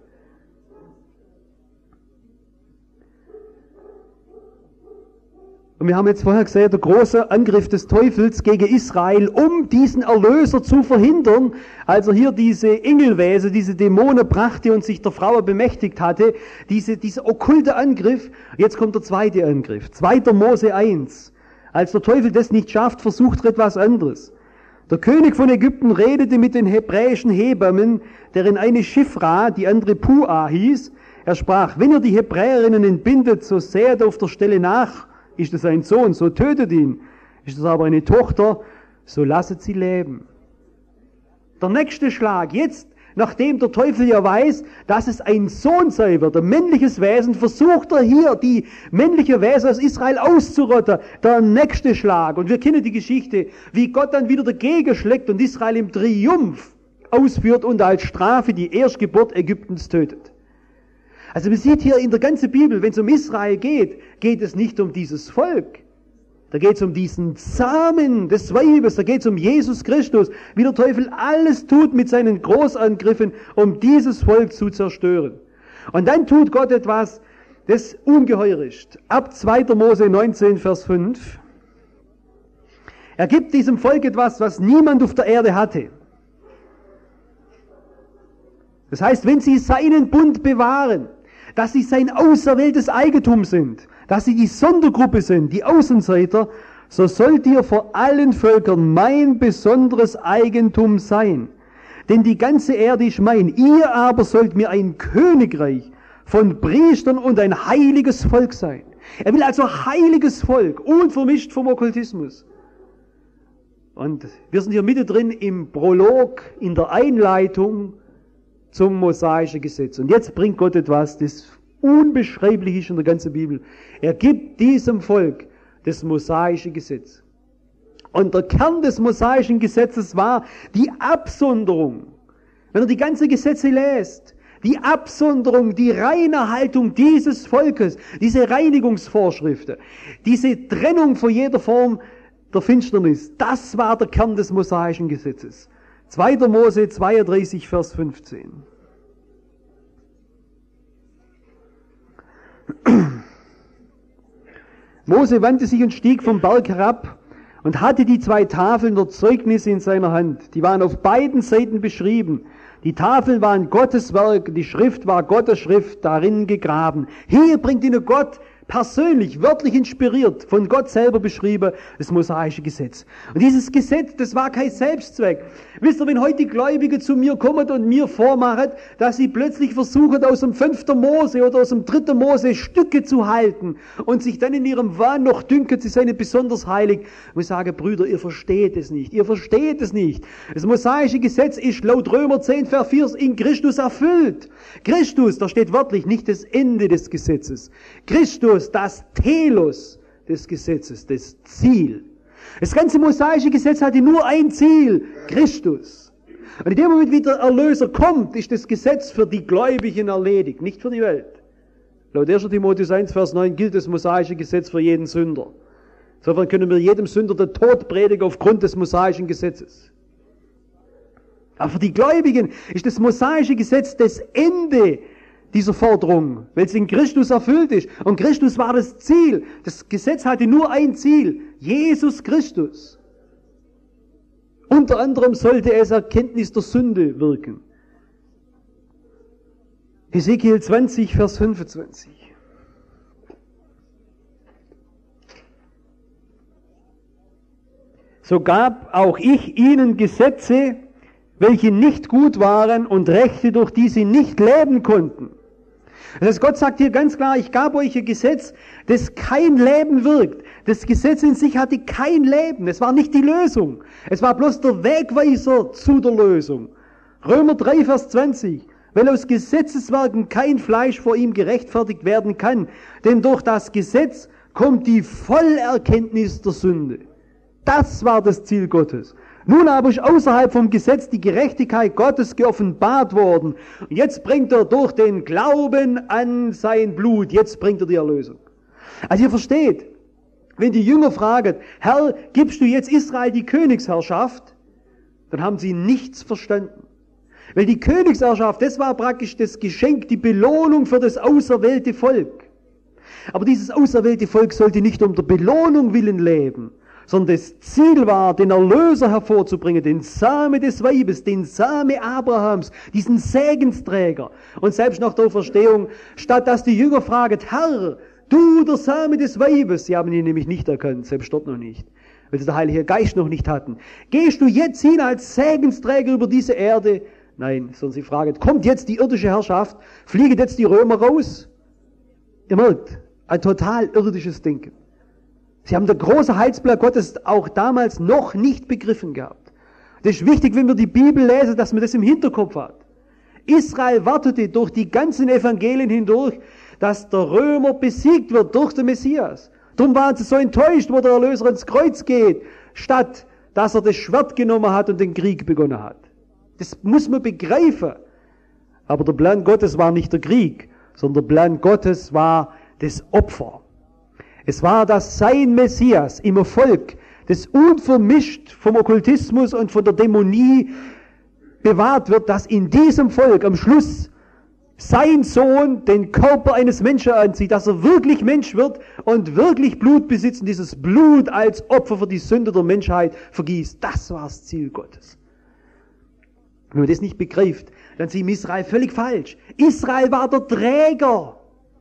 Und wir haben jetzt vorher gesehen, der große Angriff des Teufels gegen Israel, um diesen Erlöser zu verhindern, als er hier diese Engelwesen, diese Dämonen brachte und sich der Frau bemächtigt hatte, diese, dieser okkulte Angriff. Jetzt kommt der zweite Angriff. zweiter Mose eins. Als der Teufel das nicht schafft, versucht er etwas anderes. Der König von Ägypten redete mit den hebräischen Hebammen, deren eine Shifra, die andere Pua hieß. Er sprach, wenn ihr die Hebräerinnen entbindet, so seht auf der Stelle nach, ist es ein Sohn, so tötet ihn. Ist es aber eine Tochter, so lasset sie leben. Der nächste Schlag, jetzt, nachdem der Teufel ja weiß, dass es ein Sohn sein wird, ein männliches Wesen, versucht er hier, die männliche Wesen aus Israel auszurotten. Der nächste Schlag. Und wir kennen die Geschichte, wie Gott dann wieder dagegen schlägt und Israel im Triumph ausführt und als Strafe die Erstgeburt Ägyptens tötet. Also man sieht hier in der ganzen Bibel, wenn es um Israel geht, geht es nicht um dieses Volk. Da geht es um diesen Samen des Weibes, da geht es um Jesus Christus, wie der Teufel alles tut mit seinen Großangriffen, um dieses Volk zu zerstören. Und dann tut Gott etwas, das ungeheuer ist. Ab zweiter Mose neunzehn, Vers fünf. Er gibt diesem Volk etwas, was niemand auf der Erde hatte. Das heißt, wenn sie seinen Bund bewahren, dass sie sein auserwähltes Eigentum sind, dass sie die Sondergruppe sind, die Außenseiter, so sollt ihr vor allen Völkern mein besonderes Eigentum sein. Denn die ganze Erde ist mein, ihr aber sollt mir ein Königreich von Priestern und ein heiliges Volk sein. Er will also heiliges Volk, unvermischt vom Okkultismus. Und wir sind hier mittendrin im Prolog, in der Einleitung zum mosaischen Gesetz. Und jetzt bringt Gott etwas, das unbeschreiblich ist in der ganzen Bibel. Er gibt diesem Volk das mosaische Gesetz. Und der Kern des mosaischen Gesetzes war die Absonderung. Wenn er die ganzen Gesetze lässt, die Absonderung, die Reinerhaltung dieses Volkes, diese Reinigungsvorschriften, diese Trennung von jeder Form der Finsternis, das war der Kern des mosaischen Gesetzes. zweiter Mose zweiunddreißig, Vers fünfzehn. Mose wandte sich und stieg vom Berg herab und hatte die zwei Tafeln der Zeugnisse in seiner Hand. Die waren auf beiden Seiten beschrieben. Die Tafeln waren Gottes Werk, die Schrift war Gottes Schrift, darin gegraben. Hier bringt ihnen Gott persönlich, wörtlich inspiriert, von Gott selber beschrieben, das mosaische Gesetz. Und dieses Gesetz, das war kein Selbstzweck. Wisst ihr, wenn heute die Gläubigen zu mir kommen und mir vormachen, dass sie plötzlich versuchen, aus dem fünften Mose oder aus dem dritten Mose Stücke zu halten und sich dann in ihrem Wahn noch dünken, sie seien besonders heilig, und ich sage, Brüder, ihr versteht es nicht, ihr versteht es nicht. Das mosaische Gesetz ist laut Römer zehn, Vers vier in Christus erfüllt. Christus, da steht wörtlich nicht das Ende des Gesetzes. Christus, das Telos des Gesetzes, das Ziel. Das ganze mosaische Gesetz hatte nur ein Ziel, Christus. Und in dem Moment, wie der Erlöser kommt, ist das Gesetz für die Gläubigen erledigt, nicht für die Welt. Laut erster Timotheus eins, Vers neun gilt das mosaische Gesetz für jeden Sünder. Insofern können wir jedem Sünder den Tod predigen aufgrund des mosaischen Gesetzes. Aber für die Gläubigen ist das mosaische Gesetz das Ende dieser Forderung, weil es in Christus erfüllt ist. Und Christus war das Ziel. Das Gesetz hatte nur ein Ziel, Jesus Christus. Unter anderem sollte es Erkenntnis der Sünde wirken. Hesekiel zwanzig, Vers fünfundzwanzig. So gab auch ich ihnen Gesetze, welche nicht gut waren, und Rechte, durch die sie nicht leben konnten. Das heißt, Gott sagt hier ganz klar, ich gab euch ein Gesetz, das kein Leben wirkt. Das Gesetz in sich hatte kein Leben. Es war nicht die Lösung. Es war bloß der Wegweiser zu der Lösung. Römer drei, Vers zwanzig. Weil aus Gesetzeswerken kein Fleisch vor ihm gerechtfertigt werden kann. Denn durch das Gesetz kommt die Vollerkenntnis der Sünde. Das war das Ziel Gottes. Nun aber ist außerhalb vom Gesetz die Gerechtigkeit Gottes geoffenbart worden. Und jetzt bringt er durch den Glauben an sein Blut, jetzt bringt er die Erlösung. Also ihr versteht, wenn die Jünger fragen, Herr, gibst du jetzt Israel die Königsherrschaft? Dann haben sie nichts verstanden. Weil die Königsherrschaft, das war praktisch das Geschenk, die Belohnung für das auserwählte Volk. Aber dieses auserwählte Volk sollte nicht um der Belohnung willen leben, sondern das Ziel war, den Erlöser hervorzubringen, den Same des Weibes, den Same Abrahams, diesen Segensträger. Und selbst nach der Auferstehung, statt dass die Jünger fragen, Herr, du der Same des Weibes, sie haben ihn nämlich nicht erkannt, selbst dort noch nicht, weil sie den Heiligen Geist noch nicht hatten. Gehst du jetzt hin als Segensträger über diese Erde? Nein, sondern sie fragen, kommt jetzt die irdische Herrschaft, fliegen jetzt die Römer raus? Ihr merkt, ein total irdisches Denken. Sie haben den großen Heilsplan Gottes auch damals noch nicht begriffen gehabt. Das ist wichtig, wenn wir die Bibel lesen, dass man das im Hinterkopf hat. Israel wartete durch die ganzen Evangelien hindurch, dass der Römer besiegt wird durch den Messias. Darum waren sie so enttäuscht, wo der Erlöser ins Kreuz geht, statt dass er das Schwert genommen hat und den Krieg begonnen hat. Das muss man begreifen. Aber der Plan Gottes war nicht der Krieg, sondern der Plan Gottes war das Opfer. Es war, dass sein Messias im Volk, das unvermischt vom Okkultismus und von der Dämonie bewahrt wird, dass in diesem Volk am Schluss sein Sohn den Körper eines Menschen anzieht, dass er wirklich Mensch wird und wirklich Blut besitzt und dieses Blut als Opfer für die Sünde der Menschheit vergießt. Das war das Ziel Gottes. Wenn man das nicht begreift, dann sieht Israel völlig falsch. Israel war der Träger.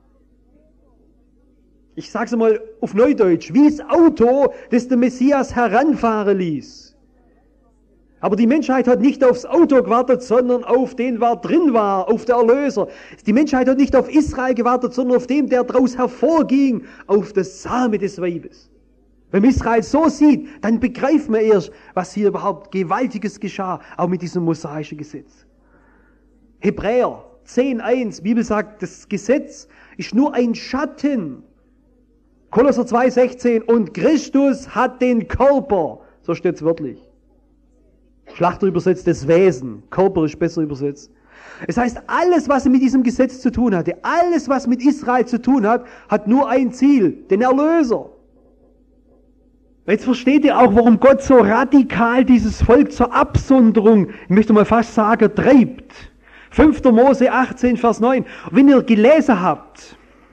Ich sag's einmal auf Neudeutsch, wie das Auto, das der Messias heranfahren ließ. Aber die Menschheit hat nicht aufs Auto gewartet, sondern auf den, der drin war, auf der Erlöser. Die Menschheit hat nicht auf Israel gewartet, sondern auf den, der daraus hervorging, auf das Same des Weibes. Wenn man Israel so sieht, dann begreift man erst, was hier überhaupt Gewaltiges geschah, auch mit diesem mosaischen Gesetz. Hebräer zehn eins, Bibel sagt, das Gesetz ist nur ein Schatten. Kolosser zwei sechzehn, und Christus hat den Körper, so steht es wörtlich. Schlachter übersetzt das Wesen, Körper ist besser übersetzt. Es heißt, alles, was mit diesem Gesetz zu tun hatte, alles, was mit Israel zu tun hat, hat nur ein Ziel, den Erlöser. Jetzt versteht ihr auch, warum Gott so radikal dieses Volk zur Absonderung, ich möchte mal fast sagen, treibt. fünfter Mose achtzehn, Vers neun. Wenn ihr gelesen habt,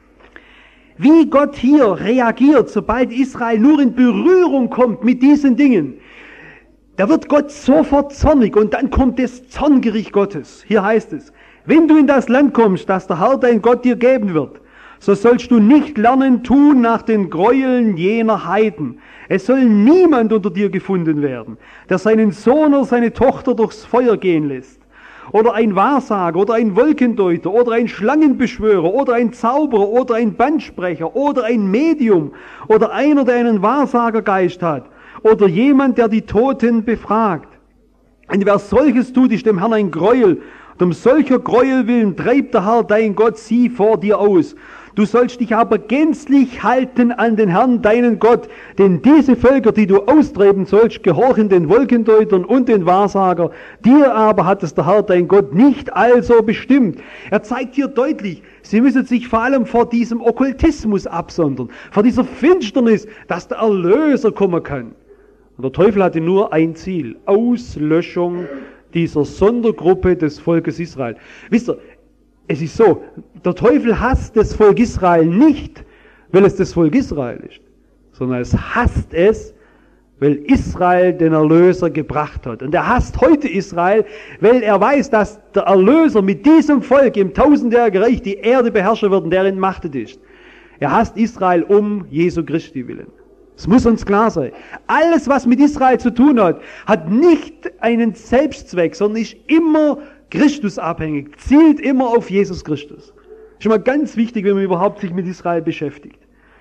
wie Gott hier reagiert, sobald Israel nur in Berührung kommt mit diesen Dingen, da wird Gott sofort zornig und dann kommt das Zorngericht Gottes. Hier heißt es, wenn du in das Land kommst, das der Herr dein Gott dir geben wird, so sollst du nicht lernen tun nach den Gräueln jener Heiden. Es soll niemand unter dir gefunden werden, der seinen Sohn oder seine Tochter durchs Feuer gehen lässt. Oder ein Wahrsager oder ein Wolkendeuter oder ein Schlangenbeschwörer oder ein Zauberer oder ein Bandsprecher oder ein Medium oder einer, der einen Wahrsagergeist hat oder jemand, der die Toten befragt. Und wer solches tut, ist dem Herrn ein Gräuel. Und um solcher Gräuel willen treibt der Herr dein Gott sie vor dir aus. Du sollst dich aber gänzlich halten an den Herrn, deinen Gott, denn diese Völker, die du austreiben sollst, gehorchen den Wolkendeutern und den Wahrsager. Dir aber hat es der Herr, dein Gott, nicht also bestimmt. Er zeigt hier deutlich, sie müssen sich vor allem vor diesem Okkultismus absondern, vor dieser Finsternis, dass der Erlöser kommen kann. Und der Teufel hatte nur ein Ziel, Auslöschung dieser Sondergruppe des Volkes Israel. Wisst ihr, es ist so, der Teufel hasst das Volk Israel nicht, weil es das Volk Israel ist, sondern es hasst es, weil Israel den Erlöser gebracht hat. Und er hasst heute Israel, weil er weiß, dass der Erlöser mit diesem Volk im tausendjährigen Reich die Erde beherrschen wird und der entmachtet ist. Er hasst Israel um Jesu Christi willen. Es muss uns klar sein. Alles, was mit Israel zu tun hat, hat nicht einen Selbstzweck, sondern ist immer Christus abhängig, zielt immer auf Jesus Christus. Schon mal ganz wichtig, wenn man überhaupt sich mit Israel beschäftigt.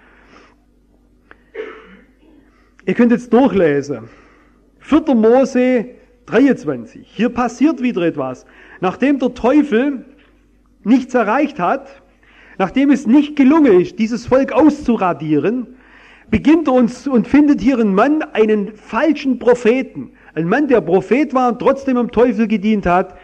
Ihr könnt jetzt durchlesen. vierter Mose dreiundzwanzig. Hier passiert wieder etwas. Nachdem der Teufel nichts erreicht hat, nachdem es nicht gelungen ist, dieses Volk auszuradieren, beginnt er uns und findet hier einen Mann, einen falschen Propheten. Ein Mann, der Prophet war und trotzdem am Teufel gedient hat.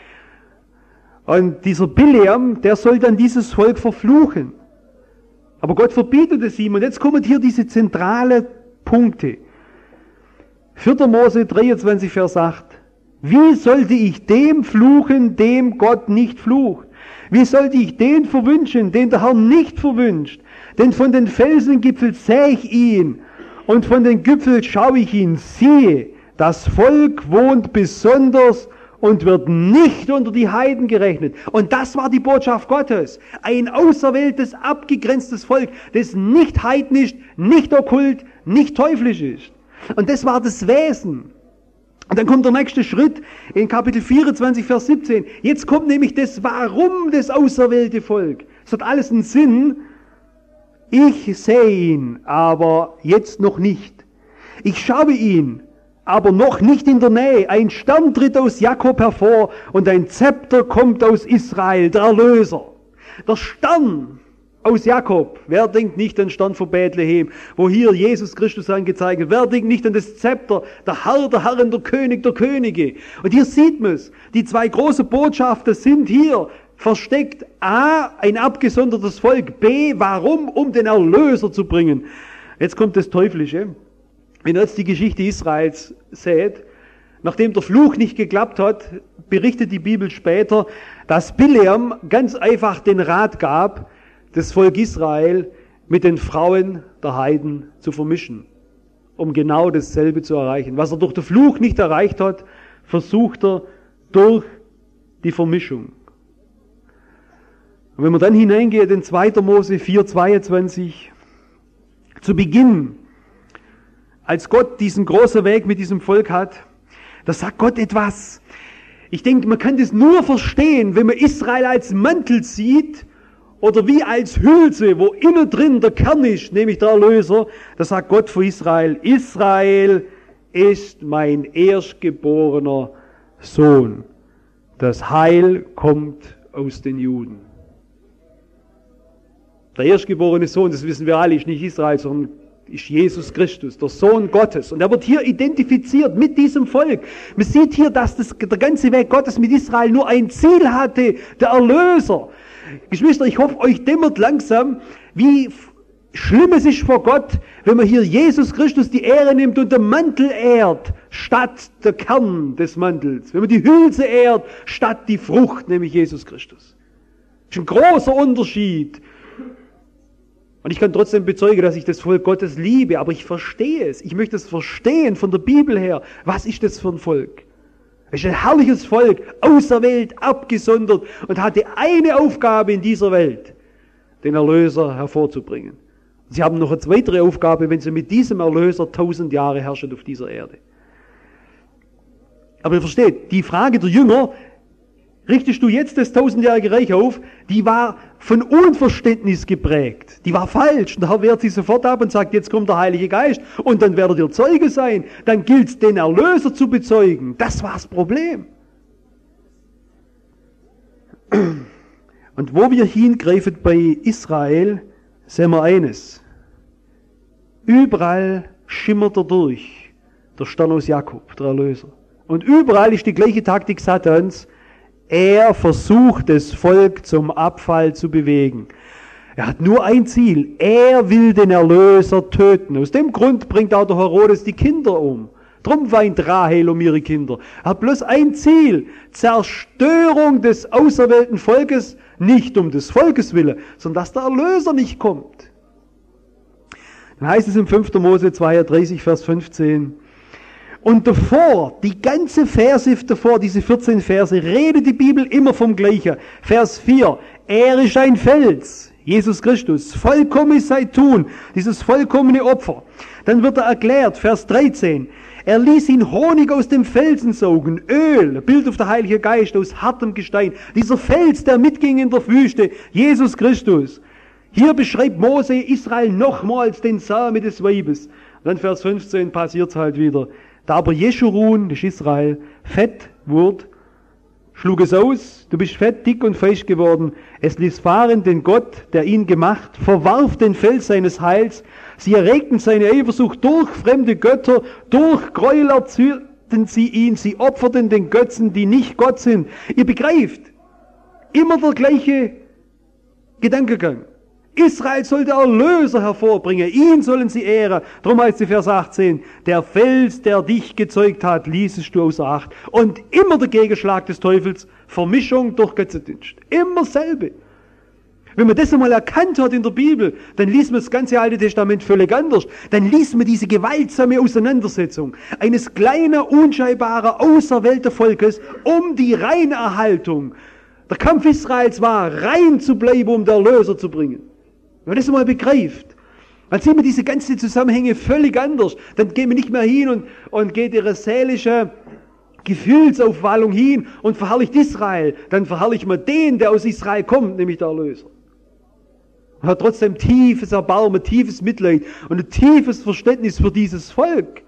Und dieser Bileam, der soll dann dieses Volk verfluchen. Aber Gott verbietet es ihm. Und jetzt kommen hier diese zentralen Punkte. vierter Mose dreiundzwanzig, Vers acht. Wie sollte ich dem fluchen, dem Gott nicht flucht? Wie sollte ich den verwünschen, den der Herr nicht verwünscht? Denn von den Felsengipfeln sähe ich ihn und von den Gipfeln schaue ich ihn. Siehe, das Volk wohnt besonders und wird nicht unter die Heiden gerechnet. Und das war die Botschaft Gottes. Ein auserwähltes, abgegrenztes Volk, das nicht heidnisch, nicht okkult, nicht teuflisch ist. Und das war das Wesen. Und dann kommt der nächste Schritt in Kapitel vierundzwanzig, Vers siebzehn. Jetzt kommt nämlich das Warum, das auserwählte Volk. Es hat alles einen Sinn. Ich sehe ihn, aber jetzt noch nicht. Ich schaue ihn, aber noch nicht in der Nähe. Ein Stern tritt aus Jakob hervor und ein Zepter kommt aus Israel, der Erlöser. Der Stern aus Jakob. Wer denkt nicht an den Stern von Bethlehem, wo hier Jesus Christus angezeigt wird? Wer denkt nicht an das Zepter, der Herr der Herren, der König der Könige? Und hier sieht man es. Die zwei großen Botschaften sind hier versteckt. A, ein abgesondertes Volk. B, warum? Um den Erlöser zu bringen. Jetzt kommt das Teuflische. Wenn ihr jetzt die Geschichte Israels seht, nachdem der Fluch nicht geklappt hat, berichtet die Bibel später, dass Bileam ganz einfach den Rat gab, das Volk Israel mit den Frauen der Heiden zu vermischen, um genau dasselbe zu erreichen. Was er durch den Fluch nicht erreicht hat, versucht er durch die Vermischung. Und wenn man dann hineingeht in zweiter Mose vier, zweiundzwanzig, zu Beginn, als Gott diesen großen Weg mit diesem Volk hat, Da sagt Gott etwas. Ich denke, man kann das nur verstehen, wenn man Israel als Mantel sieht oder wie als Hülse, wo innen drin der Kern ist, nämlich der Erlöser. Da sagt Gott für Israel, Israel ist mein erstgeborener Sohn. Das Heil kommt aus den Juden. Der erstgeborene Sohn, das wissen wir alle, ist nicht Israel, sondern ist Jesus Christus, der Sohn Gottes. Und er wird hier identifiziert mit diesem Volk. Man sieht hier, dass das, der ganze Weg Gottes mit Israel nur ein Ziel hatte, der Erlöser. Geschwister, ich hoffe, euch dämmert langsam, wie schlimm es ist vor Gott, wenn man hier Jesus Christus die Ehre nimmt und den Mantel ehrt, statt der Kern des Mantels. Wenn man die Hülse ehrt, statt die Frucht, nämlich Jesus Christus. Das ist ein großer Unterschied. Und ich kann trotzdem bezeugen, dass ich das Volk Gottes liebe, aber ich verstehe es. Ich möchte es verstehen von der Bibel her. Was ist das für ein Volk? Es ist ein herrliches Volk, auserwählt, abgesondert und hatte eine Aufgabe in dieser Welt, den Erlöser hervorzubringen. Und sie haben noch eine weitere Aufgabe, wenn sie mit diesem Erlöser tausend Jahre herrschen auf dieser Erde. Aber ihr versteht, die Frage der Jünger, richtest du jetzt das tausendjährige Reich auf, die war von Unverständnis geprägt. Die war falsch. Und der Herr wehrt sie sofort ab und sagt, jetzt kommt der Heilige Geist und dann werdet ihr Zeuge sein. Dann gilt es, den Erlöser zu bezeugen. Das war das Problem. Und wo wir hingreifen bei Israel, sehen wir eines. Überall schimmert er durch, der Stern aus Jakob, der Erlöser. Und überall ist die gleiche Taktik Satans. Er versucht, das Volk zum Abfall zu bewegen. Er hat nur ein Ziel. Er will den Erlöser töten. Aus dem Grund bringt auch der Herodes die Kinder um. Drum weint Rahel um ihre Kinder. Er hat bloß ein Ziel. Zerstörung des auserwählten Volkes, nicht um des Volkes willen, sondern dass der Erlöser nicht kommt. Dann heißt es im fünften Mose zweiunddreißig, Vers fünfzehn, und davor, die ganze Verse davor, diese vierzehn Verse, redet die Bibel immer vom Gleichen. Vers vier, er ist ein Fels, Jesus Christus, vollkommen sei tun, dieses vollkommene Opfer. Dann wird er erklärt, Vers dreizehn, er ließ ihn Honig aus dem Felsen saugen, Öl, Bild auf der Heilige Geist aus hartem Gestein. Dieser Fels, der mitging in der Wüste, Jesus Christus. Hier beschreibt Mose Israel nochmals den Samen des Weibes. Dann Vers fünfzehn passiert es halt wieder. Da aber Jeschurun, das ist Israel, fett wurde, schlug es aus, du bist fett, dick und feucht geworden. Es ließ fahren den Gott, der ihn gemacht, verwarf den Fels seines Heils. Sie erregten seine Eifersucht durch fremde Götter, durch Gräuel erzürnten sie ihn, sie opferten den Götzen, die nicht Gott sind. Ihr begreift, immer der gleiche Gedankengang. Israel soll der Erlöser hervorbringen, ihn sollen sie ehren. Darum heißt es Vers achtzehn, der Fels, der dich gezeugt hat, ließest du außer Acht. Und immer der Gegenschlag des Teufels, Vermischung durch Götzendienst. Immer selbe. Wenn man das einmal erkannt hat in der Bibel, dann liest man das ganze Alte Testament völlig anders. Dann liest man diese gewaltsame Auseinandersetzung eines kleinen, unscheinbaren, auserwählten Volkes um die Reinerhaltung. Der Kampf Israels war, rein zu bleiben, um den Erlöser zu bringen. Wenn man das einmal begreift, dann sieht man diese ganzen Zusammenhänge völlig anders. Dann gehen wir nicht mehr hin und, und geht ihre seelische Gefühlsaufwallung hin und verherrlicht Israel. Dann verherrlicht man den, der aus Israel kommt, nämlich der Erlöser. Man hat trotzdem tiefes Erbarmen, tiefes Mitleid und ein tiefes Verständnis für dieses Volk.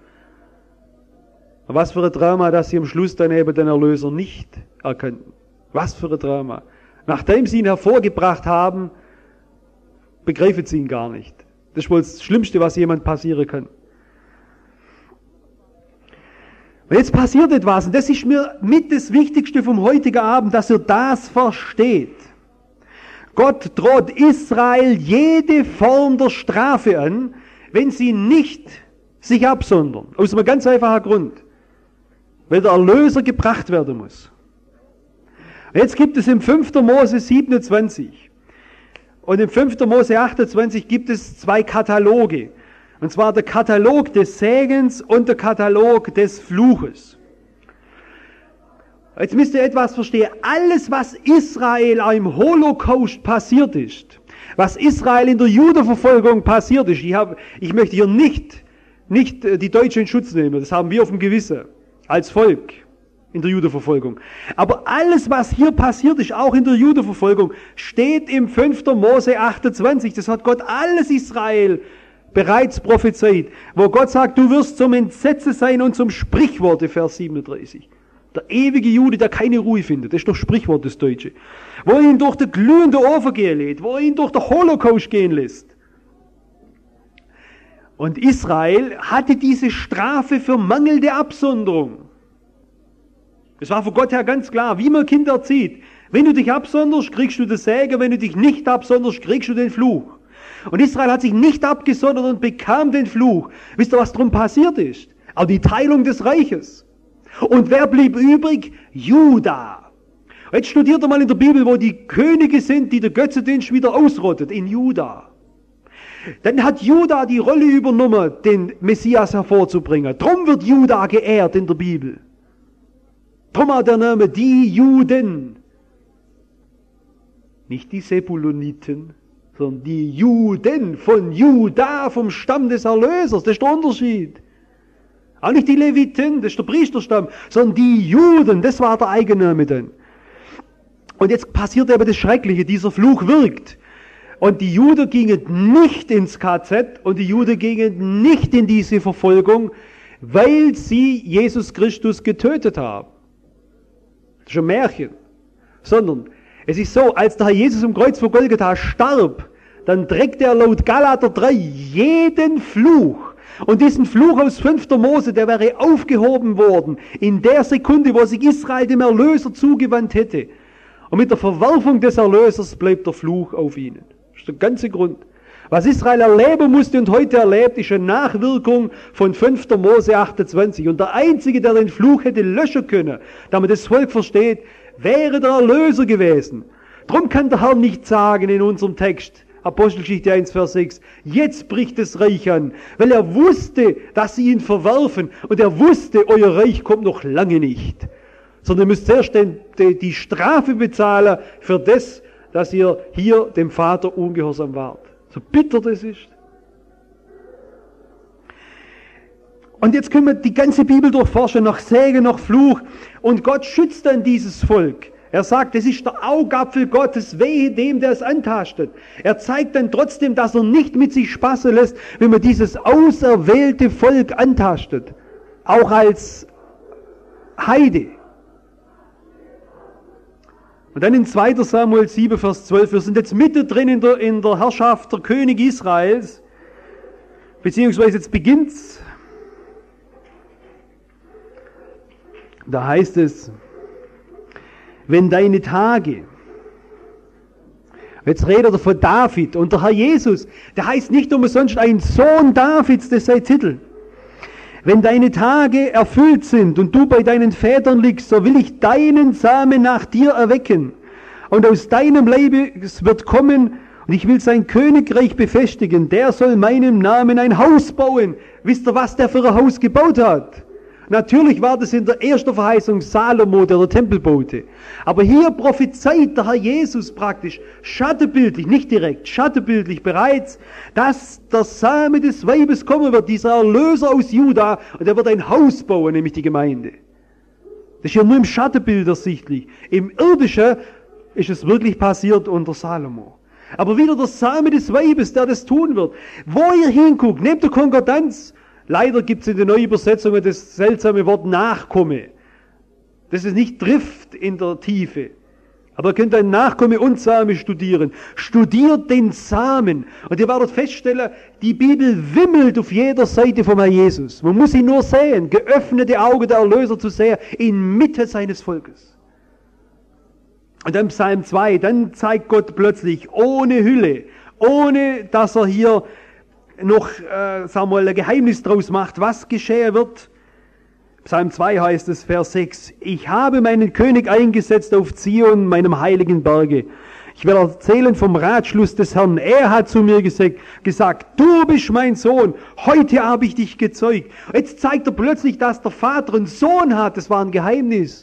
Was für ein Drama, dass sie am Schluss dann eben den Erlöser nicht erkannten. Was für ein Drama. Nachdem sie ihn hervorgebracht haben, begreifen sie ihn gar nicht. Das ist wohl das Schlimmste, was jemand passieren kann. Und jetzt passiert etwas, und das ist mir mit das Wichtigste vom heutigen Abend, dass ihr das versteht. Gott droht Israel jede Form der Strafe an, wenn sie nicht sich absondern. Aus einem ganz einfachen Grund. Weil der Erlöser gebracht werden muss. Jetzt gibt es im fünften Mose siebenundzwanzig und im fünften Mose achtundzwanzig gibt es zwei Kataloge. Und zwar der Katalog des Segens und der Katalog des Fluches. Jetzt müsst ihr etwas verstehen. Alles, was Israel im Holocaust passiert ist, was Israel in der Judenverfolgung passiert ist, ich, hab, ich möchte hier nicht, nicht die Deutschen in Schutz nehmen, das haben wir auf dem Gewissen. als Volk in der Judenverfolgung. Aber alles, was hier passiert ist, auch in der Judenverfolgung, steht im fünften Mose achtundzwanzig. Das hat Gott alles Israel bereits prophezeit, wo Gott sagt, du wirst zum Entsetzen sein und zum Sprichwort, Vers siebenunddreißig. Der ewige Jude, der keine Ruhe findet, das ist doch Sprichwort, das Deutsche. Wo er ihn durch den glühenden Ofen gehen lässt, wo er ihn durch den Holocaust gehen lässt. Und Israel hatte diese Strafe für mangelnde Absonderung. Das war von Gott her ganz klar, wie man Kinder erzieht. Wenn du dich absonderst, kriegst du den Segen, wenn du dich nicht absonderst, kriegst du den Fluch. Und Israel hat sich nicht abgesondert und bekam den Fluch. Wisst ihr, was drum passiert ist? Auch die Teilung des Reiches. Und wer blieb übrig? Juda. Jetzt studiert ihr mal in der Bibel, wo die Könige sind, die der Götzendienst wieder ausrottet, in Juda. Dann hat Juda die Rolle übernommen, den Messias hervorzubringen. Drum wird Juda geehrt in der Bibel. Drum auch der Name die Juden. Nicht die Sebuloniten, sondern die Juden von Juda, vom Stamm des Erlösers. Das ist der Unterschied. Auch nicht die Leviten, das ist der Priesterstamm, sondern die Juden, das war der Eigenname dann. Und jetzt passiert eben das Schreckliche, dieser Fluch wirkt. Und die Juden gingen nicht ins K Z und die Juden gingen nicht in diese Verfolgung, weil sie Jesus Christus getötet haben. Das ist ein Märchen. Sondern es ist so, als der Herr Jesus am Kreuz vor Golgatha starb, dann trägt er laut Galater drei jeden Fluch. Und diesen Fluch aus fünften Mose, der wäre aufgehoben worden in der Sekunde, wo sich Israel dem Erlöser zugewandt hätte. Und mit der Verwerfung des Erlösers bleibt der Fluch auf ihnen. Das ist der ganze Grund. Was Israel erleben musste und heute erlebt, ist eine Nachwirkung von fünften Mose achtundzwanzig. Und der Einzige, der den Fluch hätte löschen können, damit das Volk versteht, wäre der Erlöser gewesen. Drum kann der Herr nicht sagen in unserem Text, Apostelgeschichte eins, Vers sechs, jetzt bricht das Reich an, weil er wusste, dass sie ihn verwerfen und er wusste, euer Reich kommt noch lange nicht. Sondern ihr müsst zuerst den, die, die Strafe bezahlen für das, dass ihr hier dem Vater ungehorsam wart. So bitter das ist. Und jetzt können wir die ganze Bibel durchforschen, nach Segen, nach Fluch. Und Gott schützt dann dieses Volk. Er sagt, es ist der Augapfel Gottes, wehe dem, der es antastet. Er zeigt dann trotzdem, dass er nicht mit sich spaßen lässt, wenn man dieses auserwählte Volk antastet. Auch als Heide. Und dann in zweiter Samuel sieben, Vers zwölf, wir sind jetzt mittendrin in der, in der Herrschaft der König Israels, beziehungsweise jetzt beginnt's. Da heißt es, wenn deine Tage, jetzt redet er von David und der Herr Jesus, der heißt nicht umsonst ein Sohn Davids, das ist sein Titel. Wenn deine Tage erfüllt sind und du bei deinen Vätern liegst, so will ich deinen Samen nach dir erwecken. Und aus deinem Leibe wird kommen, und ich will sein Königreich befestigen. Der soll meinem Namen ein Haus bauen. Wisst ihr, was der für ein Haus gebaut hat? Natürlich war das in der ersten Verheißung Salomo, der der Tempelbote. Aber hier prophezeit der Herr Jesus praktisch, schattenbildlich, nicht direkt, schattenbildlich bereits, dass der Same des Weibes kommen wird, dieser Erlöser aus Juda, und er wird ein Haus bauen, nämlich die Gemeinde. Das ist ja nur im Schattenbild ersichtlich. Im Irdischen ist es wirklich passiert unter Salomo. Aber wieder der Same des Weibes, der das tun wird. Wo ihr hinguckt, nehmt der Konkordanz. Leider gibt es in den Neuübersetzungen das seltsame Wort Nachkomme. Das es nicht trifft in der Tiefe. Aber ihr könnt ein Nachkomme und Same studieren. Studiert den Samen. Und ihr werdet feststellen, die Bibel wimmelt auf jeder Seite vom Herrn Jesus. Man muss ihn nur sehen, geöffnete Augen der Erlöser zu sehen, inmitten seines Volkes. Und dann Psalm zwei, dann zeigt Gott plötzlich ohne Hülle, ohne dass er hier noch, äh, sagen wir mal, ein Geheimnis draus macht, was geschehen wird. Psalm zwei heißt es, Vers sechs, ich habe meinen König eingesetzt auf Zion, meinem heiligen Berge. Ich will erzählen vom Ratschluss des Herrn. Er hat zu mir gesagt, gesagt, du bist mein Sohn, heute habe ich dich gezeugt. Jetzt zeigt er plötzlich, dass der Vater einen Sohn hat, das war ein Geheimnis.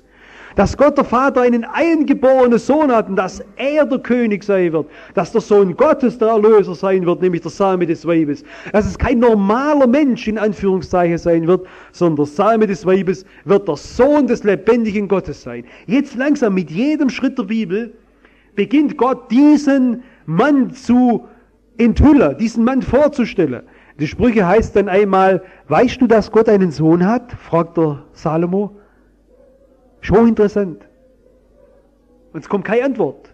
Dass Gott der Vater einen eingeborenen Sohn hat und dass er der König sein wird. Dass der Sohn Gottes der Erlöser sein wird, nämlich der Same des Weibes. Dass es kein normaler Mensch in Anführungszeichen sein wird, sondern der Same des Weibes wird der Sohn des lebendigen Gottes sein. Jetzt langsam mit jedem Schritt der Bibel beginnt Gott diesen Mann zu enthüllen, diesen Mann vorzustellen. Die Sprüche heißt dann einmal, weißt du, dass Gott einen Sohn hat? Fragt der Salomo. Schon interessant. Und es kommt keine Antwort.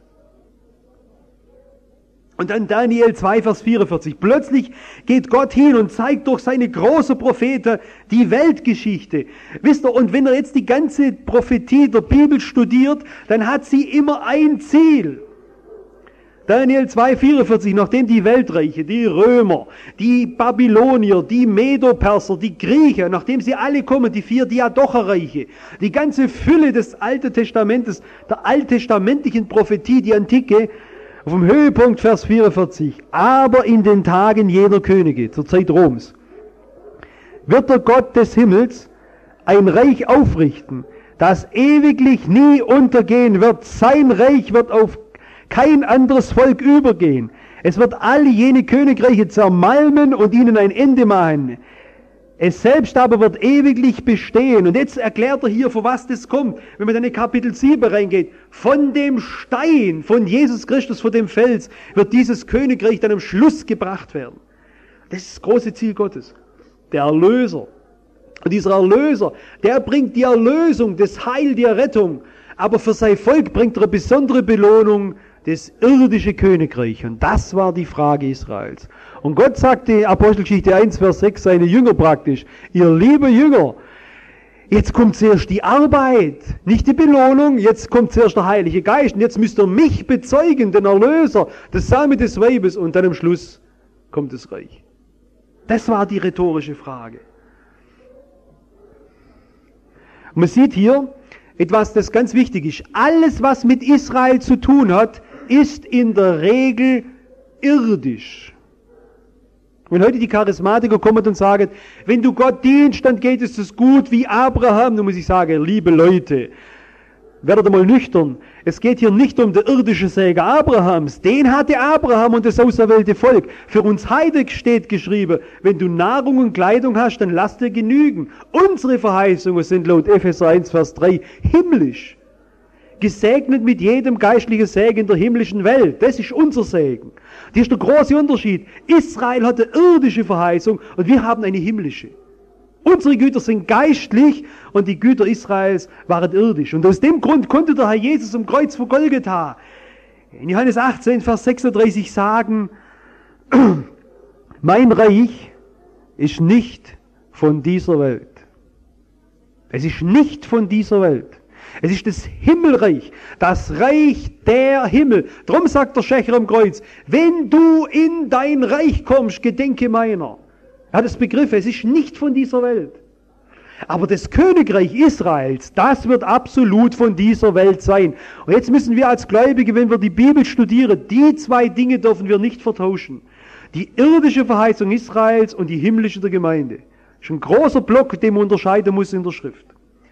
Und dann Daniel zwei, Vers vierundvierzig. Plötzlich geht Gott hin und zeigt durch seine großen Propheten die Weltgeschichte. Wisst ihr, und wenn er jetzt die ganze Prophetie der Bibel studiert, dann hat sie immer ein Ziel. Daniel zwei, vierundvierzig, nachdem die Weltreiche, die Römer, die Babylonier, die Medo-Perser, die Griechen, nachdem sie alle kommen, die vier Diadocherreiche, die ganze Fülle des Alten Testamentes, der alttestamentlichen Prophetie, die Antike, auf dem Höhepunkt Vers vierundvierzig, aber in den Tagen jener Könige, zur Zeit Roms, wird der Gott des Himmels ein Reich aufrichten, das ewiglich nie untergehen wird. Sein Reich wird auf kein anderes Volk übergehen. Es wird alle jene Königreiche zermalmen und ihnen ein Ende machen. Es selbst aber wird ewiglich bestehen. Und jetzt erklärt er hier, von was das kommt. Wenn man dann in Kapitel sieben reingeht, von dem Stein, von Jesus Christus, von dem Fels, wird dieses Königreich dann am Schluss gebracht werden. Das ist das große Ziel Gottes. Der Erlöser. Und dieser Erlöser, der bringt die Erlösung, das Heil, die Errettung. Aber für sein Volk bringt er eine besondere Belohnung, das irdische Königreich. Und das war die Frage Israels. Und Gott sagte, Apostelgeschichte eins, Vers sechs, seine Jünger praktisch, ihr liebe Jünger, jetzt kommt zuerst die Arbeit, nicht die Belohnung, jetzt kommt zuerst der Heilige Geist. Und jetzt müsst ihr mich bezeugen, den Erlöser, das Same des Weibes, und dann am Schluss kommt das Reich. Das war die rhetorische Frage. Und man sieht hier etwas, das ganz wichtig ist. Alles, was mit Israel zu tun hat, ist in der Regel irdisch. Wenn heute die Charismatiker kommen und sagen, wenn du Gott dienst, dann geht es das gut wie Abraham, dann muss ich sagen, liebe Leute, werdet mal nüchtern. Es geht hier nicht um den irdischen Segen Abrahams. Den hatte Abraham und das auserwählte Volk. Für uns Heide steht geschrieben, wenn du Nahrung und Kleidung hast, dann lass dir genügen. Unsere Verheißungen sind laut Epheser eins, Vers drei himmlisch. Gesegnet mit jedem geistlichen Segen in der himmlischen Welt. Das ist unser Segen. Das ist der große Unterschied. Israel hat eine irdische Verheißung und wir haben eine himmlische. Unsere Güter sind geistlich und die Güter Israels waren irdisch. Und aus dem Grund konnte der Herr Jesus am Kreuz vor Golgatha in Johannes achtzehn, Vers sechsunddreißig sagen, mein Reich ist nicht von dieser Welt. Es ist nicht von dieser Welt. Es ist das Himmelreich, das Reich der Himmel. Drum sagt der Schächer am Kreuz, wenn du in dein Reich kommst, gedenke meiner. Er hat es begriffen, es ist nicht von dieser Welt. Aber das Königreich Israels, das wird absolut von dieser Welt sein. Und jetzt müssen wir als Gläubige, wenn wir die Bibel studieren, die zwei Dinge dürfen wir nicht vertauschen. Die irdische Verheißung Israels und die himmlische der Gemeinde. Das ist ein großer Block, den man unterscheiden muss in der Schrift.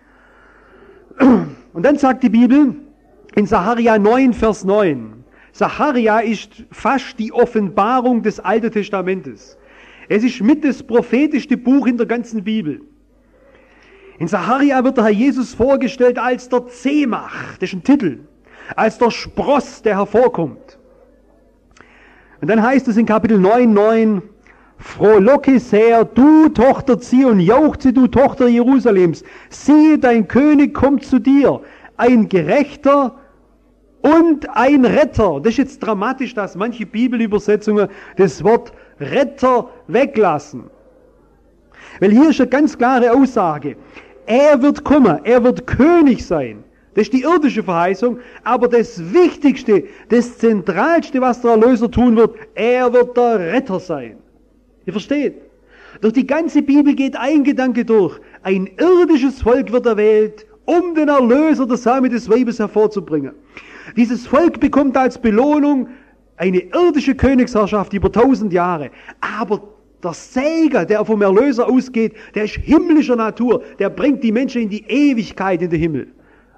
Und dann sagt die Bibel in Sacharja neun, Vers neun. Sacharja ist fast die Offenbarung des Alten Testamentes. Es ist mit das prophetischste Buch in der ganzen Bibel. In Sacharja wird der Herr Jesus vorgestellt als der Zemach, das ist ein Titel, als der Spross, der hervorkommt. Und dann heißt es in Kapitel neun, neun, frohlocke sehr, du Tochter Zion, jauchze, du Tochter Jerusalems, siehe, dein König kommt zu dir, ein Gerechter und ein Retter. Das ist jetzt dramatisch, dass manche Bibelübersetzungen das Wort Retter weglassen. Weil hier ist eine ganz klare Aussage. Er wird kommen, er wird König sein. Das ist die irdische Verheißung, aber das Wichtigste, das Zentralste, was der Erlöser tun wird, er wird der Retter sein. Ihr versteht? Durch die ganze Bibel geht ein Gedanke durch. Ein irdisches Volk wird erwählt, um den Erlöser, der Same des Weibes, hervorzubringen. Dieses Volk bekommt als Belohnung eine irdische Königsherrschaft über tausend Jahre. Aber der Segen, der vom Erlöser ausgeht, der ist himmlischer Natur. Der bringt die Menschen in die Ewigkeit in den Himmel.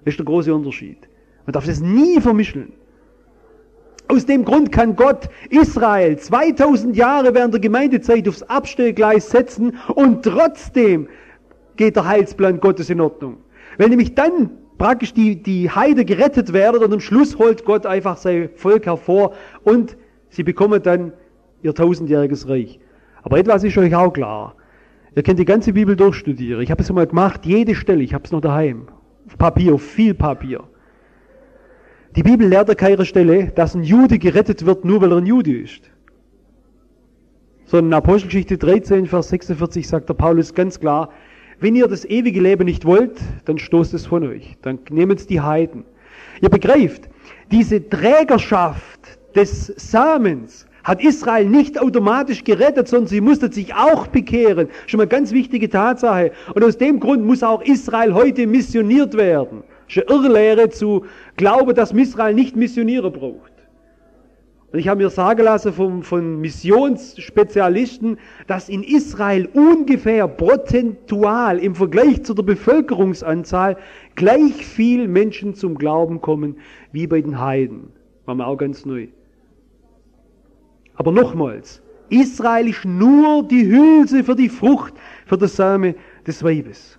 Das ist der große Unterschied. Man darf das nie vermischen. Aus dem Grund kann Gott Israel zweitausend Jahre während der Gemeindezeit aufs Abstellgleis setzen und trotzdem geht der Heilsplan Gottes in Ordnung. Weil nämlich dann praktisch die, die Heide gerettet werden und am Schluss holt Gott einfach sein Volk hervor und sie bekommen dann ihr tausendjähriges Reich. Aber etwas ist euch auch klar. Ihr könnt die ganze Bibel durchstudieren. Ich habe es einmal gemacht, jede Stelle, ich habe es noch daheim. Auf Papier, viel Papier. Die Bibel lehrt an keiner Stelle, dass ein Jude gerettet wird, nur weil er ein Jude ist. Sondern in Apostelgeschichte dreizehn, Vers sechsundvierzig sagt der Paulus ganz klar, wenn ihr das ewige Leben nicht wollt, dann stoßt es von euch. Dann nehmt es die Heiden. Ihr begreift, diese Trägerschaft des Samens hat Israel nicht automatisch gerettet, sondern sie musste sich auch bekehren. Schon mal ganz wichtige Tatsache. Und aus dem Grund muss auch Israel heute missioniert werden. Das ist eine Irrlehre zu glauben, dass Israel nicht Missionierer braucht. Und ich habe mir sagen lassen vom, von Missionsspezialisten, dass in Israel ungefähr prozentual im Vergleich zu der Bevölkerungsanzahl gleich viel Menschen zum Glauben kommen wie bei den Heiden. War mir auch ganz neu. Aber nochmals, Israel ist nur die Hülse für die Frucht, für das Same des Weibes.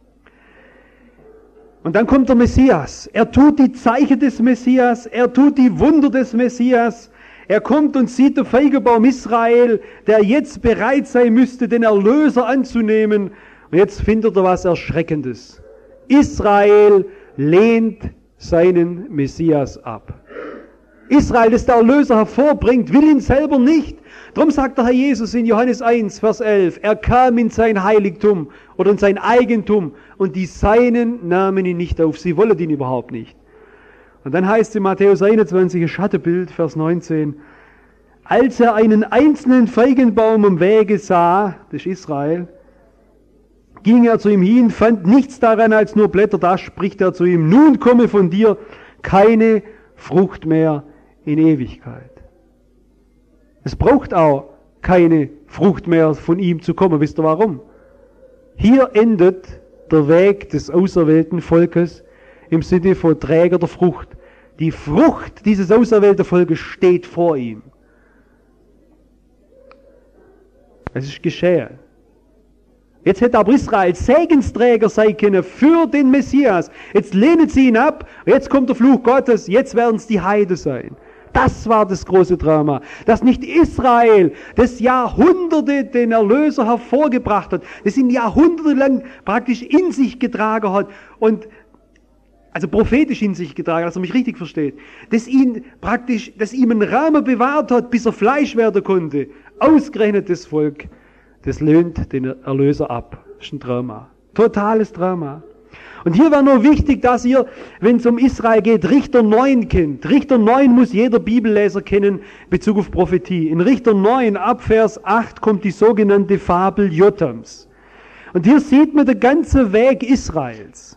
Und dann kommt der Messias. Er tut die Zeichen des Messias, er tut die Wunder des Messias. Er kommt und sieht den Feigenbaum Israel, der jetzt bereit sein müsste, den Erlöser anzunehmen. Und jetzt findet er was Erschreckendes. Israel lehnt seinen Messias ab. Israel, das der Erlöser hervorbringt, will ihn selber nicht. Darum sagt der Herr Jesus in Johannes eins, Vers elf, er kam in sein Heiligtum oder in sein Eigentum und die Seinen nahmen ihn nicht auf. Sie wollen ihn überhaupt nicht. Und dann heißt es in Matthäus einundzwanzig, ein Schattenbild, Vers neunzehn, als er einen einzelnen Feigenbaum am Wege sah, das ist Israel, ging er zu ihm hin, fand nichts daran als nur Blätter, da spricht er zu ihm, nun komme von dir keine Frucht mehr in Ewigkeit. Es braucht auch keine Frucht mehr von ihm zu kommen. Wisst ihr warum? Hier endet der Weg des auserwählten Volkes im Sinne von Träger der Frucht. Die Frucht dieses auserwählten Volkes steht vor ihm. Es ist geschehen. Jetzt hätte aber Israel Segensträger sein können für den Messias. Jetzt lehnen sie ihn ab, jetzt kommt der Fluch Gottes, jetzt werden es die Heiden sein. Das war das große Drama. Dass nicht Israel, das Jahrhunderte den Erlöser hervorgebracht hat, das ihn jahrhundertelang praktisch in sich getragen hat und also prophetisch in sich getragen, dass er mich richtig versteht, dass ihn praktisch, dass ihm einen Rahmen bewahrt hat, bis er Fleisch werden konnte. Ausgerechnet das Volk, das lehnt den Erlöser ab. Das ist ein Drama. Totales Drama. Und hier war nur wichtig, dass ihr, wenn es um Israel geht, Richter neun kennt. Richter neun muss jeder Bibelleser kennen in Bezug auf Prophetie. In Richter neun, ab Vers acht, kommt die sogenannte Fabel Jotams. Und hier sieht man den ganzen Weg Israels.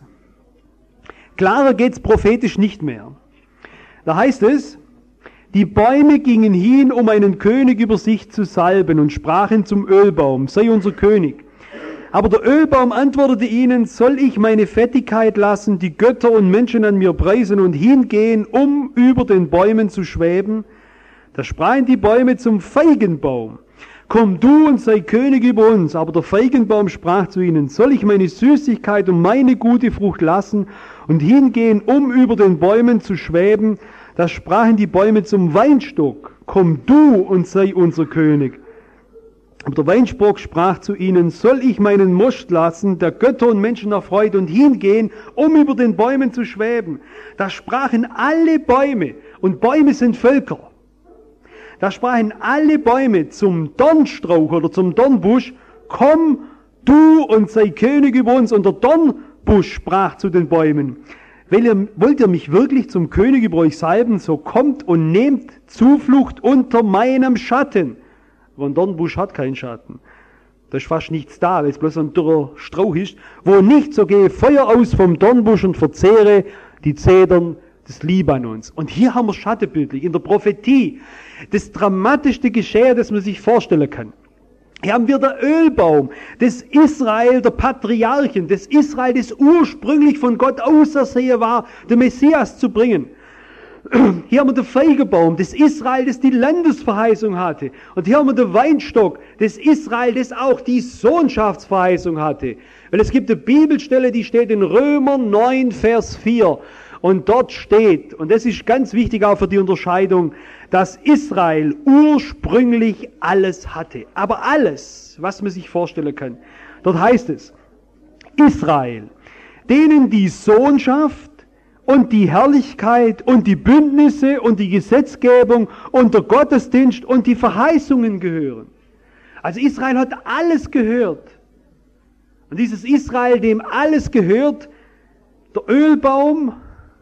Klarer geht's prophetisch nicht mehr. Da heißt es, die Bäume gingen hin, um einen König über sich zu salben und sprachen zum Ölbaum, sei unser König. Aber der Ölbaum antwortete ihnen, soll ich meine Fettigkeit lassen, die Götter und Menschen an mir preisen und hingehen, um über den Bäumen zu schweben? Da sprachen die Bäume zum Feigenbaum, komm du und sei König über uns. Aber der Feigenbaum sprach zu ihnen, soll ich meine Süßigkeit und meine gute Frucht lassen und hingehen, um über den Bäumen zu schweben? Da sprachen die Bäume zum Weinstock, komm du und sei unser König. Aber der Weinstock sprach zu ihnen, soll ich meinen Most lassen, der Götter und Menschen erfreut und hingehen, um über den Bäumen zu schweben? Da sprachen alle Bäume, und Bäume sind Völker, da sprachen alle Bäume zum Dornstrauch oder zum Dornbusch, komm du und sei König über uns. Und der Dornbusch sprach zu den Bäumen, wollt ihr mich wirklich zum König über euch salben, so kommt und nehmt Zuflucht unter meinem Schatten. Aber ein Dornbusch hat keinen Schatten. Da ist fast nichts da, weil es bloß ein dürrer Strauch ist. Wo nicht, so gehe Feuer aus vom Dornbusch und verzehre die Zedern des Libanons. Und hier haben wir schattenbildlich in der Prophetie das dramatischste Geschehen, das man sich vorstellen kann. Hier haben wir der Ölbaum, das Israel der Patriarchen, das Israel, das ursprünglich von Gott ausersehen war, den Messias zu bringen. Hier haben wir den Feigenbaum, das Israel, das die Landesverheißung hatte. Und hier haben wir den Weinstock, das Israel, das auch die Sohnschaftsverheißung hatte. Weil es gibt eine Bibelstelle, die steht in Römer neun, Vers vier. Und dort steht, und das ist ganz wichtig auch für die Unterscheidung, dass Israel ursprünglich alles hatte. Aber alles, was man sich vorstellen kann. Dort heißt es, Israel, denen die Sohnschaft und die Herrlichkeit und die Bündnisse und die Gesetzgebung und der Gottesdienst und die Verheißungen gehören. Also Israel hat alles gehört. Und dieses Israel, dem alles gehört, der Ölbaum,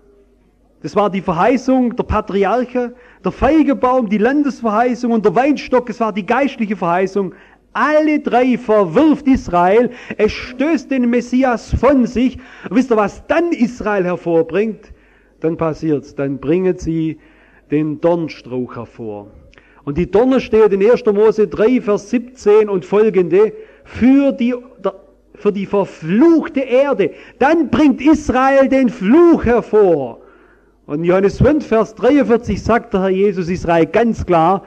das war die Verheißung der Patriarchen, der Feigenbaum, die Landesverheißung und der Weinstock, das war die geistliche Verheißung. Alle drei verwirft Israel, es stößt den Messias von sich. Und wisst ihr, was dann Israel hervorbringt? Dann passiert's, dann bringen sie den Dornstrauch hervor. Und die Dorne steht in erster Mose drei, Vers siebzehn und folgende, für die, für die verfluchte Erde. Dann bringt Israel den Fluch hervor. Und in Johannes fünf, Vers dreiundvierzig sagt der Herr Jesus Israel ganz klar,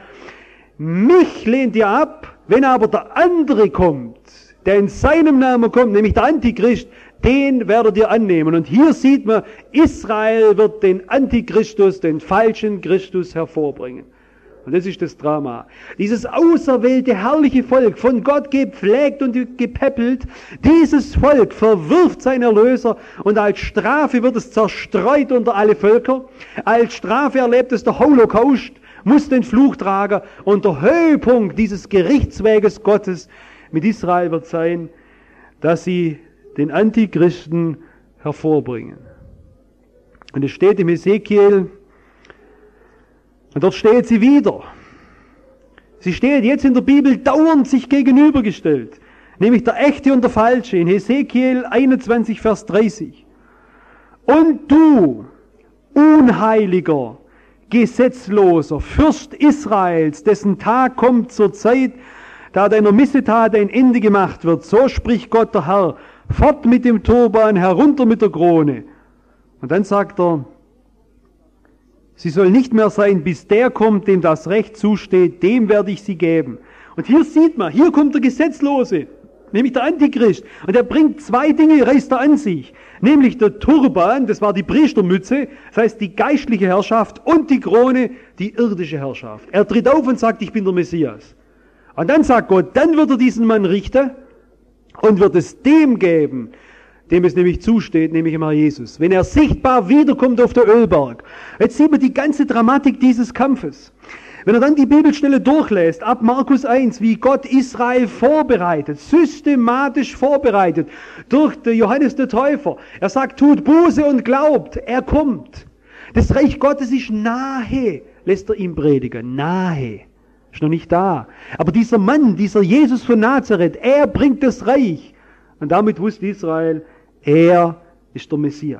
mich lehnt ihr ab, wenn aber der andere kommt, der in seinem Namen kommt, nämlich der Antichrist, den werdet ihr annehmen. Und hier sieht man, Israel wird den Antichristus, den falschen Christus hervorbringen. Und das ist das Drama. Dieses auserwählte, herrliche Volk, von Gott gepflegt und gepäppelt, dieses Volk verwirft seinen Erlöser und als Strafe wird es zerstreut unter alle Völker. Als Strafe erlebt es der Holocaust, muss den Fluch tragen und der Höhepunkt dieses Gerichtsweges Gottes mit Israel wird sein, dass sie den Antichristen hervorbringen. Und es steht im Hesekiel, und dort steht sie wieder. Sie steht jetzt in der Bibel dauernd sich gegenübergestellt, nämlich der echte und der falsche, in Hesekiel einundzwanzig, Vers dreißig. Und du, Unheiliger, Gesetzloser, Fürst Israels, dessen Tag kommt zur Zeit, da deiner Missetat ein Ende gemacht wird, so spricht Gott der Herr, fort mit dem Turban, herunter mit der Krone. Und dann sagt er, sie soll nicht mehr sein, bis der kommt, dem das Recht zusteht, dem werde ich sie geben. Und hier sieht man, hier kommt der Gesetzlose, nämlich der Antichrist. Und er bringt zwei Dinge, reißt er an sich. Nämlich der Turban, das war die Priestermütze, das heißt die geistliche Herrschaft, und die Krone, die irdische Herrschaft. Er tritt auf und sagt, ich bin der Messias. Und dann sagt Gott, dann wird er diesen Mann richten und wird es dem geben, dem es nämlich zusteht, nämlich dem Herr Jesus. Wenn er sichtbar wiederkommt auf der Ölberg. Jetzt sieht man die ganze Dramatik dieses Kampfes. Wenn er dann die Bibelstelle durchlässt, ab Markus eins, wie Gott Israel vorbereitet, systematisch vorbereitet, durch den Johannes der Täufer. Er sagt, tut Buße und glaubt, er kommt. Das Reich Gottes ist nahe, lässt er ihm predigen, nahe. Ist noch nicht da. Aber dieser Mann, dieser Jesus von Nazareth, er bringt das Reich. Und damit wusste Israel, er ist der Messias.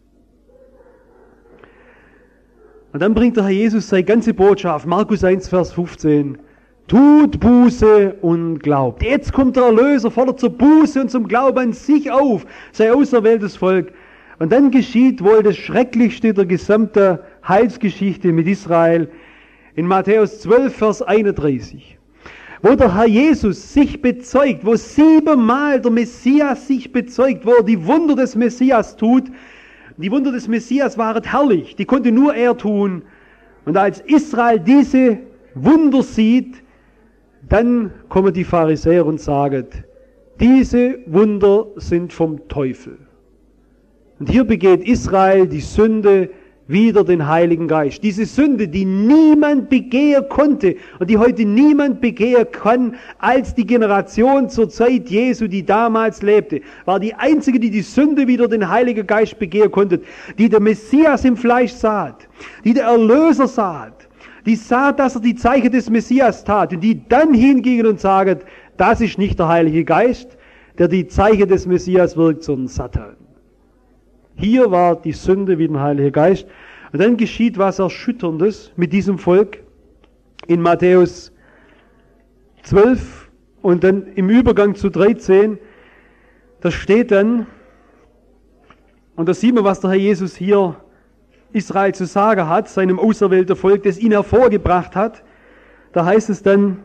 Und dann bringt der Herr Jesus seine ganze Botschaft, Markus eins, Vers fünfzehn, tut Buße und glaubt. Jetzt kommt der Erlöser, fordert zur Buße und zum Glauben an sich auf, sein auserwähltes Volk. Und dann geschieht wohl das Schrecklichste der gesamten Heilsgeschichte mit Israel in Matthäus zwölf, Vers einunddreißig. Wo der Herr Jesus sich bezeugt, wo siebenmal der Messias sich bezeugt, wo er die Wunder des Messias tut. Die Wunder des Messias waren herrlich, die konnte nur er tun. Und als Israel diese Wunder sieht, dann kommen die Pharisäer und sagen, diese Wunder sind vom Teufel. Und hier begeht Israel die Sünde wider den Heiligen Geist. Diese Sünde, die niemand begehen konnte und die heute niemand begehen kann, als die Generation zur Zeit Jesu, die damals lebte, war die einzige, die die Sünde wider den Heiligen Geist begehen konnte, die der Messias im Fleisch sah, die der Erlöser sah, die sah, dass er die Zeichen des Messias tat und die dann hingingen und sagen, das ist nicht der Heilige Geist, der die Zeichen des Messias wirkt, sondern Satan. Hier war die Sünde wie der Heilige Geist. Und dann geschieht was Erschütterndes mit diesem Volk in Matthäus zwölf Und dann im Übergang zu dreizehn, da steht dann, und da sieht man, was der Herr Jesus hier Israel zu sagen hat, seinem auserwählten Volk, das ihn hervorgebracht hat. Da heißt es dann,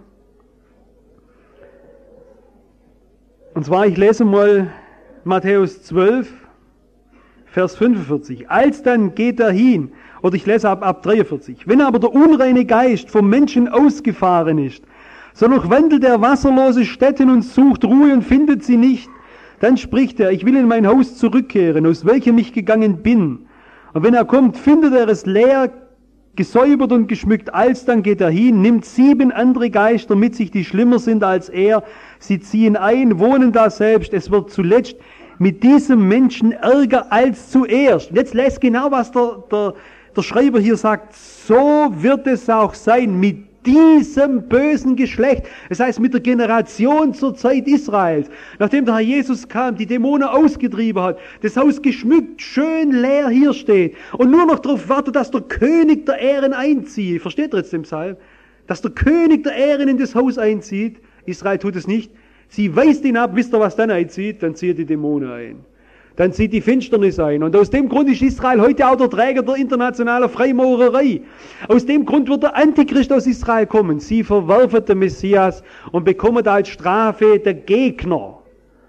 und zwar, ich lese mal Matthäus zwölf, Vers fünfundvierzig. Alsdann geht er hin, oder ich lese ab, ab dreiundvierzig. Wenn aber der unreine Geist vom Menschen ausgefahren ist, so noch wandelt er wasserlose Städten und sucht Ruhe und findet sie nicht, dann spricht er, ich will in mein Haus zurückkehren, aus welchem ich gegangen bin. Und wenn er kommt, findet er es leer, gesäubert und geschmückt. Alsdann geht er hin, nimmt sieben andere Geister mit sich, die schlimmer sind als er. Sie ziehen ein, wohnen da selbst. Es wird zuletzt mit diesem Menschen ärger als zuerst. Und jetzt lest genau, was der, der, der Schreiber hier sagt. So wird es auch sein mit diesem bösen Geschlecht, das heißt mit der Generation zur Zeit Israels, nachdem der Herr Jesus kam, die Dämonen ausgetrieben hat, das Haus geschmückt, schön leer hier steht und nur noch darauf wartet, dass der König der Ehren einzieht. Versteht ihr jetzt den Psalm? Dass der König der Ehren in das Haus einzieht. Israel tut es nicht. Sie weist ihn ab, wisst ihr, was dann einzieht? Dann zieht die Dämonen ein. Dann zieht die Finsternis ein. Und aus dem Grund ist Israel heute auch der Träger der internationalen Freimaurerei. Aus dem Grund wird der Antichrist aus Israel kommen. Sie verwerfen den Messias und bekommen als Strafe der Gegner.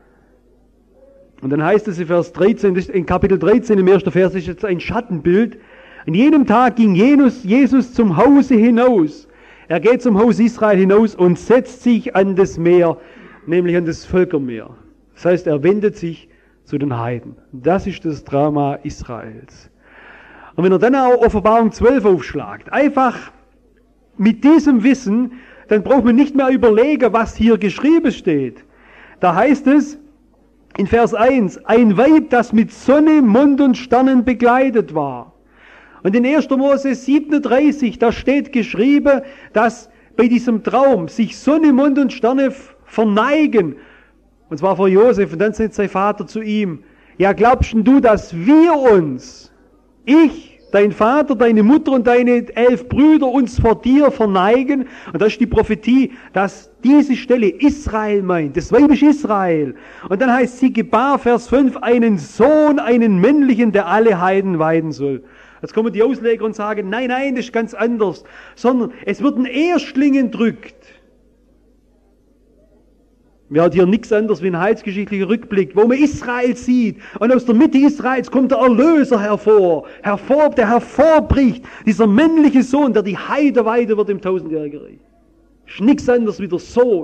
Und dann heißt es in Vers dreizehn, in Kapitel dreizehn, im ersten Vers ist jetzt ein Schattenbild. An jedem Tag ging Jesus, Jesus zum Hause hinaus. Er geht zum Haus Israel hinaus und setzt sich an das Meer, nämlich an das Völkermeer. Das heißt, er wendet sich zu den Heiden. Das ist das Drama Israels. Und wenn er dann auch Offenbarung zwölf aufschlagt, einfach mit diesem Wissen, dann braucht man nicht mehr überlegen, was hier geschrieben steht. Da heißt es in Vers eins, ein Weib, das mit Sonne, Mond und Sternen bekleidet war. Und in erster Mose siebenunddreißig, da steht geschrieben, dass bei diesem Traum sich Sonne, Mond und Sterne verneigen. Und zwar vor Josef, und dann sagt sein Vater zu ihm, ja, glaubst du, dass wir uns, ich, dein Vater, deine Mutter und deine elf Brüder uns vor dir verneigen? Und das ist die Prophetie, dass diese Stelle Israel meint, das Weib ist Israel. Und dann heißt sie gebar, Vers fünf, einen Sohn, einen männlichen, der alle Heiden weiden soll. Jetzt kommen die Ausleger und sagen, nein, nein, das ist ganz anders, sondern es wird ein Erstling entrückt. Wir haben hier nichts anderes wie ein heilsgeschichtlicher Rückblick, wo man Israel sieht. Und aus der Mitte Israels kommt der Erlöser hervor, hervor, der hervorbricht. Dieser männliche Sohn, der die Heide weide wird im tausendjährigen Reich. Ist nichts anderes wie der Sohn.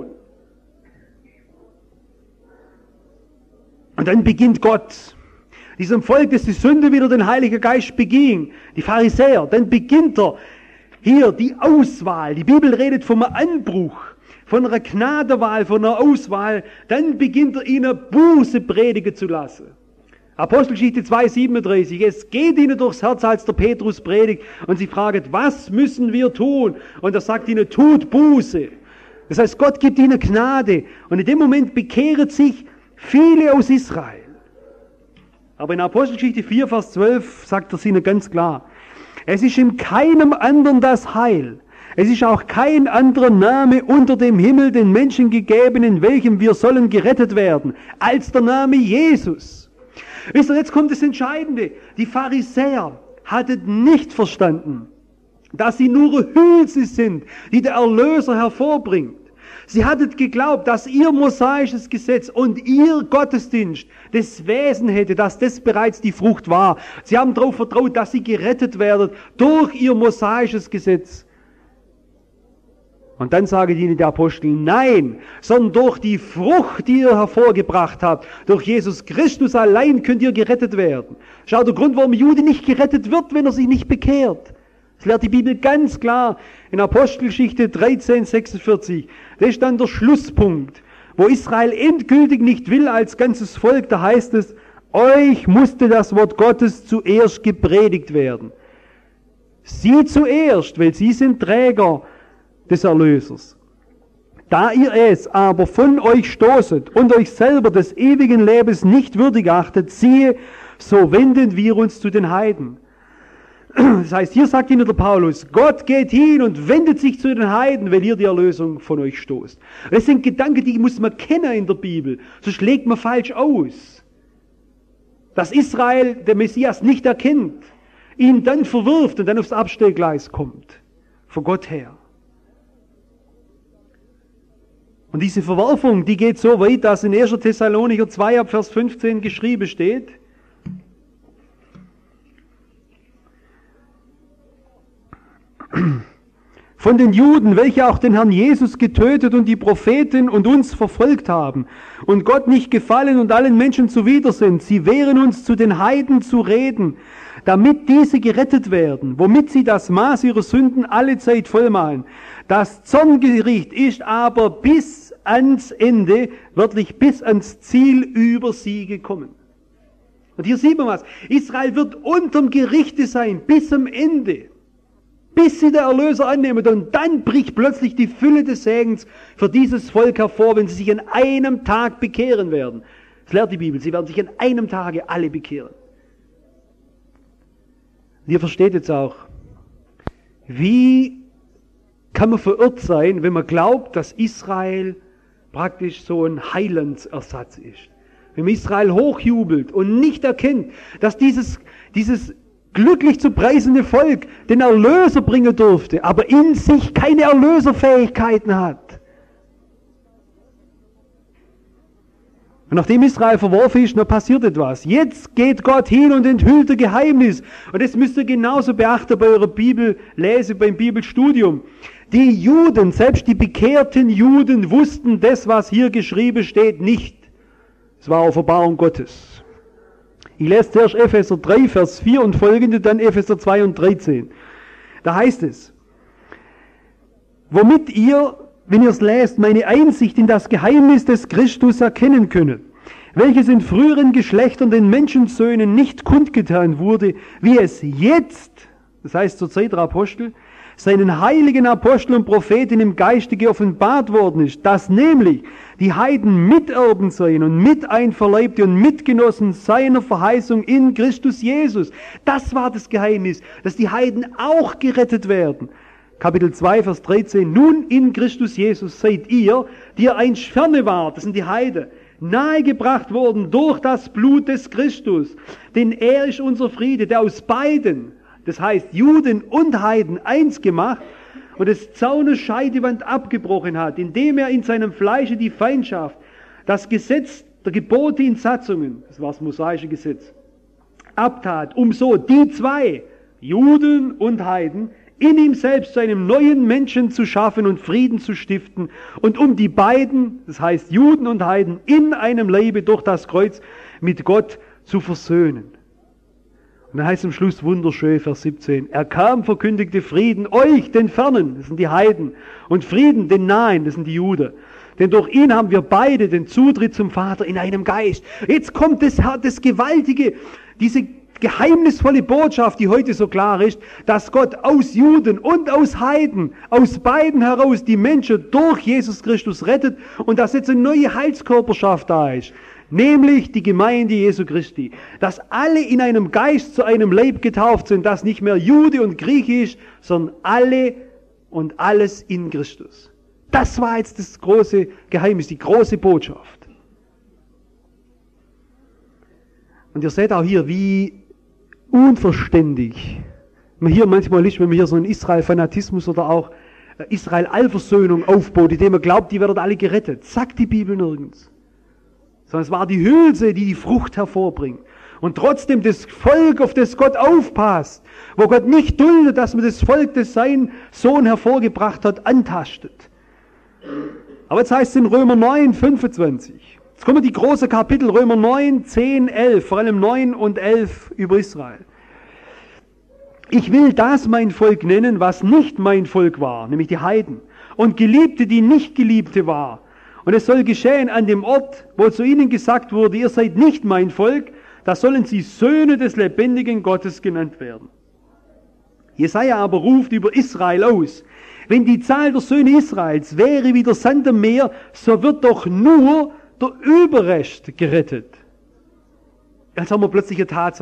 Und dann beginnt Gott, diesem Volk, das die Sünde wieder den Heiligen Geist beging, die Pharisäer, dann beginnt er hier die Auswahl. Die Bibel redet vom Anbruch, von einer Gnadenwahl, von einer Auswahl, dann beginnt er ihnen Buße predigen zu lassen. Apostelgeschichte zwei, siebenunddreißig, es geht ihnen durchs Herz, als der Petrus predigt, und sie fragen, was müssen wir tun? Und er sagt ihnen, tut Buße. Das heißt, Gott gibt ihnen Gnade, und in dem Moment bekehren sich viele aus Israel. Aber in Apostelgeschichte vier, Vers zwölf sagt er es ihnen ganz klar, es ist in keinem anderen das Heil. Es ist auch kein anderer Name unter dem Himmel den Menschen gegeben, in welchem wir sollen gerettet werden, als der Name Jesus. Wisst ihr, jetzt kommt das Entscheidende. Die Pharisäer hatten nicht verstanden, dass sie nur Hülse sind, die der Erlöser hervorbringt. Sie hatten geglaubt, dass ihr mosaisches Gesetz und ihr Gottesdienst das Wesen hätte, dass das bereits die Frucht war. Sie haben darauf vertraut, dass sie gerettet werden durch ihr mosaisches Gesetz. Und dann sagen ihnen die Apostel, nein, sondern durch die Frucht, die ihr hervorgebracht habt, durch Jesus Christus allein könnt ihr gerettet werden. Schau, der Grund, warum ein Jude nicht gerettet wird, wenn er sich nicht bekehrt. Das lehrt die Bibel ganz klar in Apostelgeschichte dreizehn, sechsundvierzig. Das ist dann der Schlusspunkt, wo Israel endgültig nicht will als ganzes Volk. Da heißt es, euch musste das Wort Gottes zuerst gepredigt werden. Sie zuerst, weil sie sind Träger des Erlösers. Da ihr es aber von euch stoßet und euch selber des ewigen Lebens nicht würdig achtet, siehe, so wenden wir uns zu den Heiden. Das heißt, hier sagt ihnen der Paulus, Gott geht hin und wendet sich zu den Heiden, wenn ihr die Erlösung von euch stoßt. Das sind Gedanken, die muss man kennen in der Bibel, sonst legt man falsch aus. Dass Israel der Messias nicht erkennt, ihn dann verwirft und dann aufs Abstellgleis kommt, von Gott her. Und diese Verwerfung, die geht so weit, dass in erster Thessalonicher zwei ab Vers fünfzehn geschrieben steht, von den Juden, welche auch den Herrn Jesus getötet und die Propheten und uns verfolgt haben und Gott nicht gefallen und allen Menschen zuwider sind, sie wehren uns zu den Heiden zu reden, damit diese gerettet werden, womit sie das Maß ihrer Sünden alle Zeit vollmalen. Das Zorngericht ist aber bis ans Ende, wörtlich bis ans Ziel über sie gekommen. Und hier sieht man was, Israel wird unterm Gerichte sein, bis am Ende. Bis sie der Erlöser annehmen, und dann bricht plötzlich die Fülle des Segens für dieses Volk hervor, wenn sie sich an einem Tag bekehren werden. Das lehrt die Bibel, sie werden sich an einem Tage alle bekehren. Und ihr versteht jetzt auch, wie kann man verirrt sein, wenn man glaubt, dass Israel praktisch so ein Heilandsersatz ist. Wenn man Israel hochjubelt und nicht erkennt, dass dieses, dieses glücklich zu preisende Volk den Erlöser bringen durfte, aber in sich keine Erlöserfähigkeiten hat. Und nachdem Israel verworfen ist, dann passiert etwas. Jetzt geht Gott hin und enthüllt ein Geheimnis. Und das müsst ihr genauso beachten bei eurer Bibellese, beim Bibelstudium. Die Juden, selbst die bekehrten Juden, wussten das, was hier geschrieben steht, nicht. Es war Offenbarung Gottes. Ich lese zuerst Epheser drei, Vers vier und folgende, dann Epheser zwei und dreizehn. Da heißt es, womit ihr, wenn ihr es lest, meine Einsicht in das Geheimnis des Christus erkennen könnet, welches in früheren Geschlechtern den Menschensöhnen nicht kundgetan wurde, wie es jetzt, das heißt zur Zeit der Apostel, seinen heiligen Aposteln und Propheten im Geiste geoffenbart worden ist, dass nämlich die Heiden Miterben seien und Miteinverleibte und Mitgenossen seiner Verheißung in Christus Jesus. Das war das Geheimnis, dass die Heiden auch gerettet werden. Kapitel zwei, Vers dreizehn. Nun in Christus Jesus seid ihr, die ihr einst ferne wart, das sind die Heiden, nahegebracht worden durch das Blut des Christus. Denn er ist unser Friede, der aus beiden, das heißt Juden und Heiden, eins gemacht und des Zaunes Scheidewand abgebrochen hat, indem er in seinem Fleische die Feindschaft, das Gesetz der Gebote in Satzungen, das war das mosaische Gesetz, abtat, um so die zwei, Juden und Heiden, in ihm selbst zu einem neuen Menschen zu schaffen und Frieden zu stiften und um die beiden, das heißt Juden und Heiden, in einem Leibe durch das Kreuz mit Gott zu versöhnen. Und dann heißt es am Schluss wunderschön, Vers siebzehn, er kam, verkündigte Frieden euch, den Fernen, das sind die Heiden, und Frieden den Nahen, das sind die Juden. Denn durch ihn haben wir beide den Zutritt zum Vater in einem Geist. Jetzt kommt das, das Gewaltige, diese geheimnisvolle Botschaft, die heute so klar ist, dass Gott aus Juden und aus Heiden, aus beiden heraus die Menschen durch Jesus Christus rettet und dass jetzt eine neue Heilskörperschaft da ist. Nämlich die Gemeinde Jesu Christi, dass alle in einem Geist zu einem Leib getauft sind, dass nicht mehr Jude und Griechisch, sondern alle und alles in Christus. Das war jetzt das große Geheimnis, die große Botschaft. Und ihr seht auch hier, wie unverständig man hier manchmal ist, wenn man hier so einen Israel-Fanatismus oder auch Israel-Allversöhnung aufbaut, indem man glaubt, die werden alle gerettet. Sagt die Bibel nirgends. Sondern es war die Hülse, die die Frucht hervorbringt. Und trotzdem das Volk, auf das Gott aufpasst, wo Gott nicht duldet, dass man das Volk, das sein Sohn hervorgebracht hat, antastet. Aber jetzt heißt es in Römer neun, fünfundzwanzig. Jetzt kommen die großen Kapitel, Römer neun, zehn, elf, vor allem neun und elf über Israel. Ich will das mein Volk nennen, was nicht mein Volk war, nämlich die Heiden. Und Geliebte, die nicht Geliebte war. Und es soll geschehen an dem Ort, wo zu ihnen gesagt wurde, ihr seid nicht mein Volk, da sollen sie Söhne des lebendigen Gottes genannt werden. Jesaja aber ruft über Israel aus, wenn die Zahl der Söhne Israels wäre wie der Sand am Meer, so wird doch nur der Überrest gerettet. Jetzt haben wir plötzlich eine Tatsache.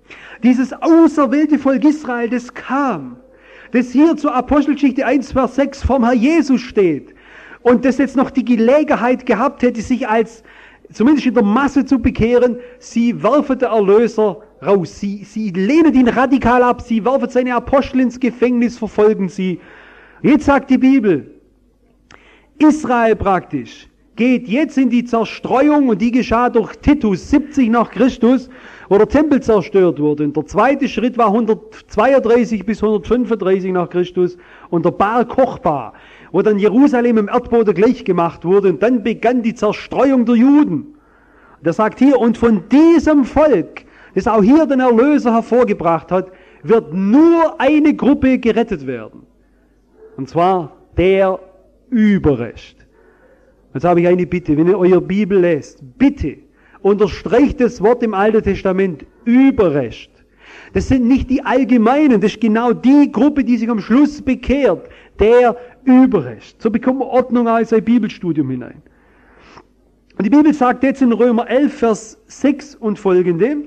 Dieses auserwählte Volk Israel, das kam, das hier zur Apostelgeschichte eins, Vers sechs vom Herr Jesus steht und das jetzt noch die Gelegenheit gehabt hätte, sich als, zumindest in der Masse zu bekehren, sie werfen den Erlöser raus. Sie, sie lehnen ihn radikal ab, sie werfen seine Apostel ins Gefängnis, verfolgen sie. Jetzt sagt die Bibel, Israel praktisch geht jetzt in die Zerstreuung und die geschah durch Titus siebzig nach Christus, wo der Tempel zerstört wurde. Und der zweite Schritt war hundertzweiunddreißig bis hundertfünfunddreißig nach Christus und der Bar Kochba, wo dann Jerusalem im Erdboden gleich gemacht wurde und dann begann die Zerstreuung der Juden. Der sagt hier, und von diesem Volk, das auch hier den Erlöser hervorgebracht hat, wird nur eine Gruppe gerettet werden. Und zwar der Überrest. Jetzt habe ich eine Bitte, wenn ihr eure Bibel lest, bitte unterstreicht das Wort im Alten Testament, Überrest. Das sind nicht die Allgemeinen, das ist genau die Gruppe, die sich am Schluss bekehrt, der Überrest. So bekommt man Ordnung als ein Bibelstudium hinein. Und die Bibel sagt jetzt in Römer elf, Vers sechs und folgende,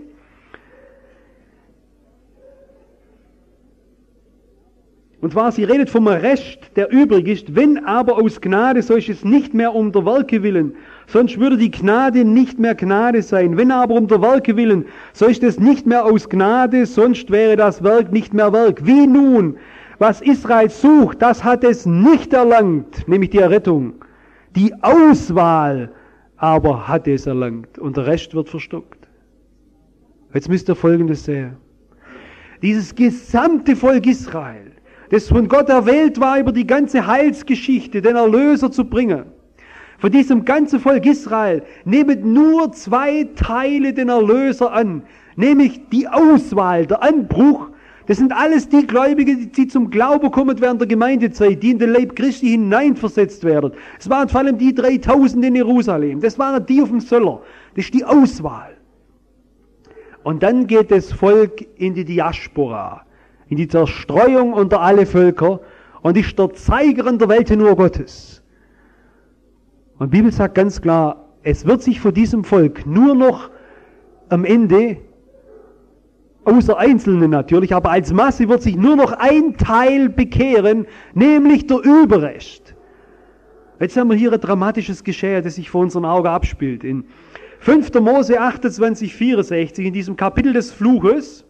und zwar, sie redet vom Rest, der übrig ist, wenn aber aus Gnade, so ist es nicht mehr um der Werke willen, sonst würde die Gnade nicht mehr Gnade sein. Wenn aber um der Werke willen, so ist es nicht mehr aus Gnade, sonst wäre das Werk nicht mehr Werk. Wie nun, was Israel sucht, das hat es nicht erlangt, nämlich die Errettung. Die Auswahl aber hat es erlangt und der Rest wird verstockt. Jetzt müsst ihr Folgendes sehen. Dieses gesamte Volk Israel, das von Gott erwählt war, über die ganze Heilsgeschichte, den Erlöser zu bringen. Von diesem ganzen Volk Israel nehmen nur zwei Teile den Erlöser an, nämlich die Auswahl, der Anbruch. Das sind alles die Gläubigen, die zum Glauben kommen während der Gemeindezeit, die in den Leib Christi hineinversetzt werden. Es waren vor allem die dreitausend in Jerusalem, das waren die auf dem Söller. Das ist die Auswahl. Und dann geht das Volk in die Diaspora, in die Zerstreuung unter alle Völker und ist der Zeiger an der Welt nur Gottes. Und die Bibel sagt ganz klar, es wird sich von diesem Volk nur noch am Ende, außer Einzelne natürlich, aber als Masse wird sich nur noch ein Teil bekehren, nämlich der Überrest. Jetzt haben wir hier ein dramatisches Geschehen, das sich vor unseren Augen abspielt. In fünfter Mose achtundzwanzig, vierundsechzig, in diesem Kapitel des Fluches,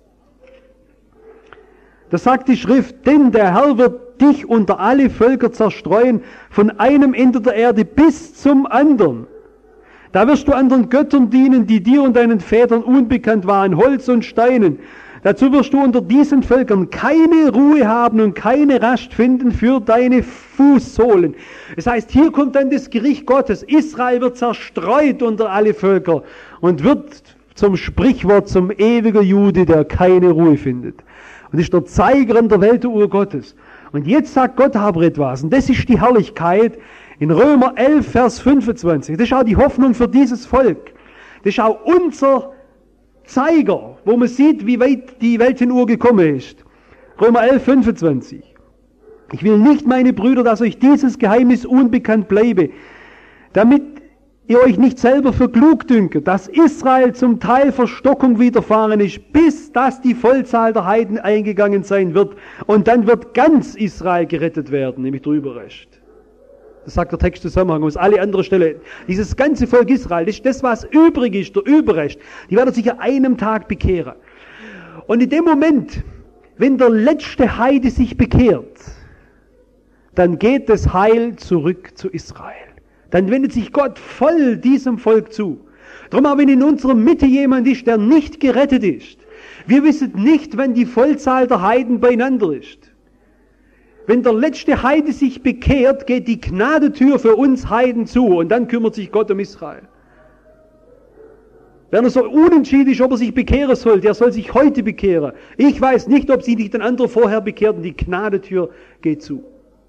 da sagt die Schrift, denn der Herr wird dich unter alle Völker zerstreuen, von einem Ende der Erde bis zum anderen. Da wirst du anderen Göttern dienen, die dir und deinen Vätern unbekannt waren, Holz und Steinen. Dazu wirst du unter diesen Völkern keine Ruhe haben und keine Rast finden für deine Fußsohlen. Das heißt, hier kommt dann das Gericht Gottes. Israel wird zerstreut unter alle Völker und wird zum Sprichwort, zum ewigen Jude, der keine Ruhe findet. Und ist der Zeiger an der Welt der Uhr Gottes. Und jetzt sagt Gott aber etwas. Und das ist die Herrlichkeit in Römer elf, Vers fünfundzwanzig. Das ist auch die Hoffnung für dieses Volk. Das ist auch unser Zeiger, wo man sieht, wie weit die Weltenuhr gekommen ist. Römer elf, fünfundzwanzig. Ich will nicht, meine Brüder, dass euch dieses Geheimnis unbekannt bleibe, damit ihr euch nicht selber für klug dünket, dass Israel zum Teil Verstockung widerfahren ist, bis dass die Vollzahl der Heiden eingegangen sein wird. Und dann wird ganz Israel gerettet werden, nämlich der Überrest. Das sagt der Textzusammenhang aus alle anderen Stellen. Dieses ganze Volk Israel, das ist das, was übrig ist, der Überrest. Die werden sich an einem Tag bekehren. Und in dem Moment, wenn der letzte Heide sich bekehrt, dann geht das Heil zurück zu Israel. Dann wendet sich Gott voll diesem Volk zu. Darum auch wenn in unserer Mitte jemand ist, der nicht gerettet ist. Wir wissen nicht, wenn die Vollzahl der Heiden beieinander ist. Wenn der letzte Heide sich bekehrt, geht die Gnadetür für uns Heiden zu und dann kümmert sich Gott um Israel. Wenn er so unentschieden ist, ob er sich bekehren soll, der soll sich heute bekehren. Ich weiß nicht, ob sie nicht den anderen vorher bekehrten. Die Gnadetür geht zu.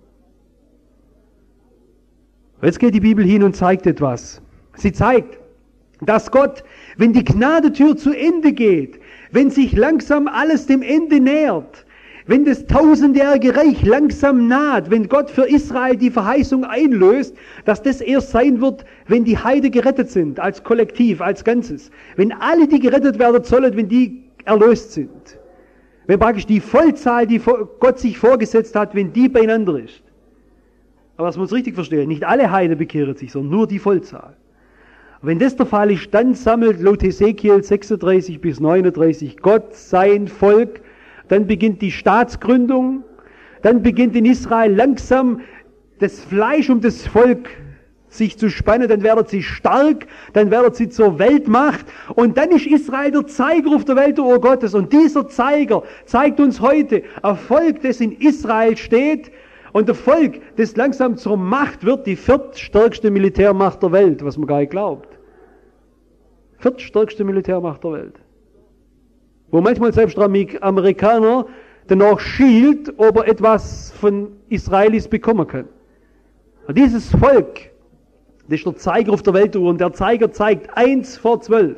Jetzt geht die Bibel hin und zeigt etwas. Sie zeigt, dass Gott, wenn die Gnadetür zu Ende geht, wenn sich langsam alles dem Ende nähert, wenn das tausendjährige Reich langsam naht, wenn Gott für Israel die Verheißung einlöst, dass das erst sein wird, wenn die Heiden gerettet sind, als Kollektiv, als Ganzes. Wenn alle, die gerettet werden sollen, wenn die erlöst sind. Wenn praktisch die Vollzahl, die Gott sich vorgesetzt hat, wenn die beieinander ist. Aber das muss man richtig verstehen, nicht alle Heiden bekehren sich, sondern nur die Vollzahl. Und wenn das der Fall ist, dann sammelt laut Hesekiel sechsunddreißig bis neununddreißig Gott sein Volk, dann beginnt die Staatsgründung, dann beginnt in Israel langsam das Fleisch um das Volk sich zu spannen, dann werden sie stark, dann werden sie zur Weltmacht und dann ist Israel der Zeiger auf der Weltuhr Gottes und dieser Zeiger zeigt uns heute ein Volk, das in Israel steht und ein Volk, das langsam zur Macht wird, die viertstärkste Militärmacht der Welt, was man gar nicht glaubt. Viertstärkste Militärmacht der Welt. Wo manchmal selbst der Amerikaner danach schielt, ob er etwas von Israelis bekommen kann. Und dieses Volk, das ist der Zeiger auf der Weltuhr und der Zeiger zeigt eins vor zwölf.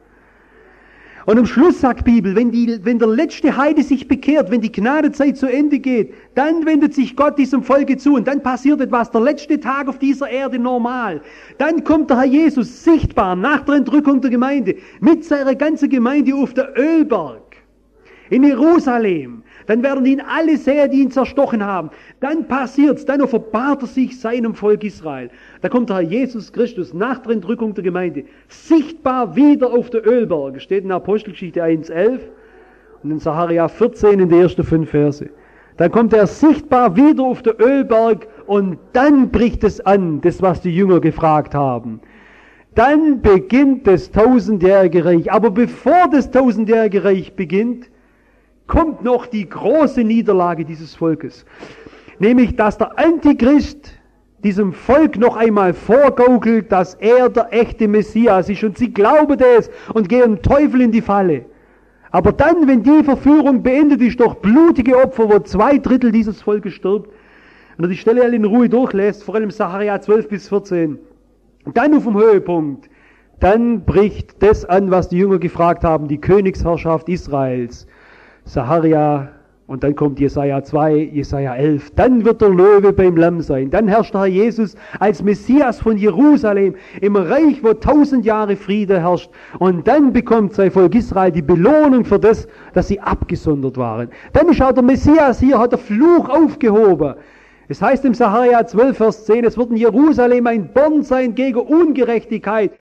Und am Schluss sagt die Bibel, wenn, die, wenn der letzte Heide sich bekehrt, wenn die Gnadezeit zu Ende geht, dann wendet sich Gott diesem Volke zu und dann passiert etwas, der letzte Tag auf dieser Erde normal. Dann kommt der Herr Jesus sichtbar nach der Entrückung der Gemeinde mit seiner ganzen Gemeinde auf der Ölberg in Jerusalem. Dann werden ihn alle sehen, die ihn zerstochen haben. Dann passiert's, dann offenbart er sich seinem Volk Israel. Da kommt der Herr Jesus Christus nach der Entrückung der Gemeinde sichtbar wieder auf der Ölberg. Steht in Apostelgeschichte eins elf und in Sacharja vierzehn in den ersten fünf Verse. Dann kommt er sichtbar wieder auf der Ölberg und dann bricht es an, das was die Jünger gefragt haben. Dann beginnt das tausendjährige Reich. Aber bevor das tausendjährige Reich beginnt, kommt noch die große Niederlage dieses Volkes. Nämlich, dass der Antichrist diesem Volk noch einmal vorgaukelt, dass er der echte Messias ist. Und sie glauben das und gehen Teufel in die Falle. Aber dann, wenn die Verführung beendet ist, durch blutige Opfer, wo zwei Drittel dieses Volkes stirbt, und er die Stelle alle in Ruhe durchlässt, vor allem Sacharja zwölf bis vierzehn, und dann auf dem Höhepunkt, dann bricht das an, was die Jünger gefragt haben, die Königsherrschaft Israels. Sacharja, und dann kommt Jesaja zwei, Jesaja elf. Dann wird der Löwe beim Lamm sein. Dann herrscht der Herr Jesus als Messias von Jerusalem im Reich, wo tausend Jahre Friede herrscht. Und dann bekommt sein Volk Israel die Belohnung für das, dass sie abgesondert waren. Dann ist auch der Messias hier, hat der Fluch aufgehoben. Es heißt im Sacharja zwölf, Vers zehn, es wird in Jerusalem ein Born sein gegen Ungerechtigkeit.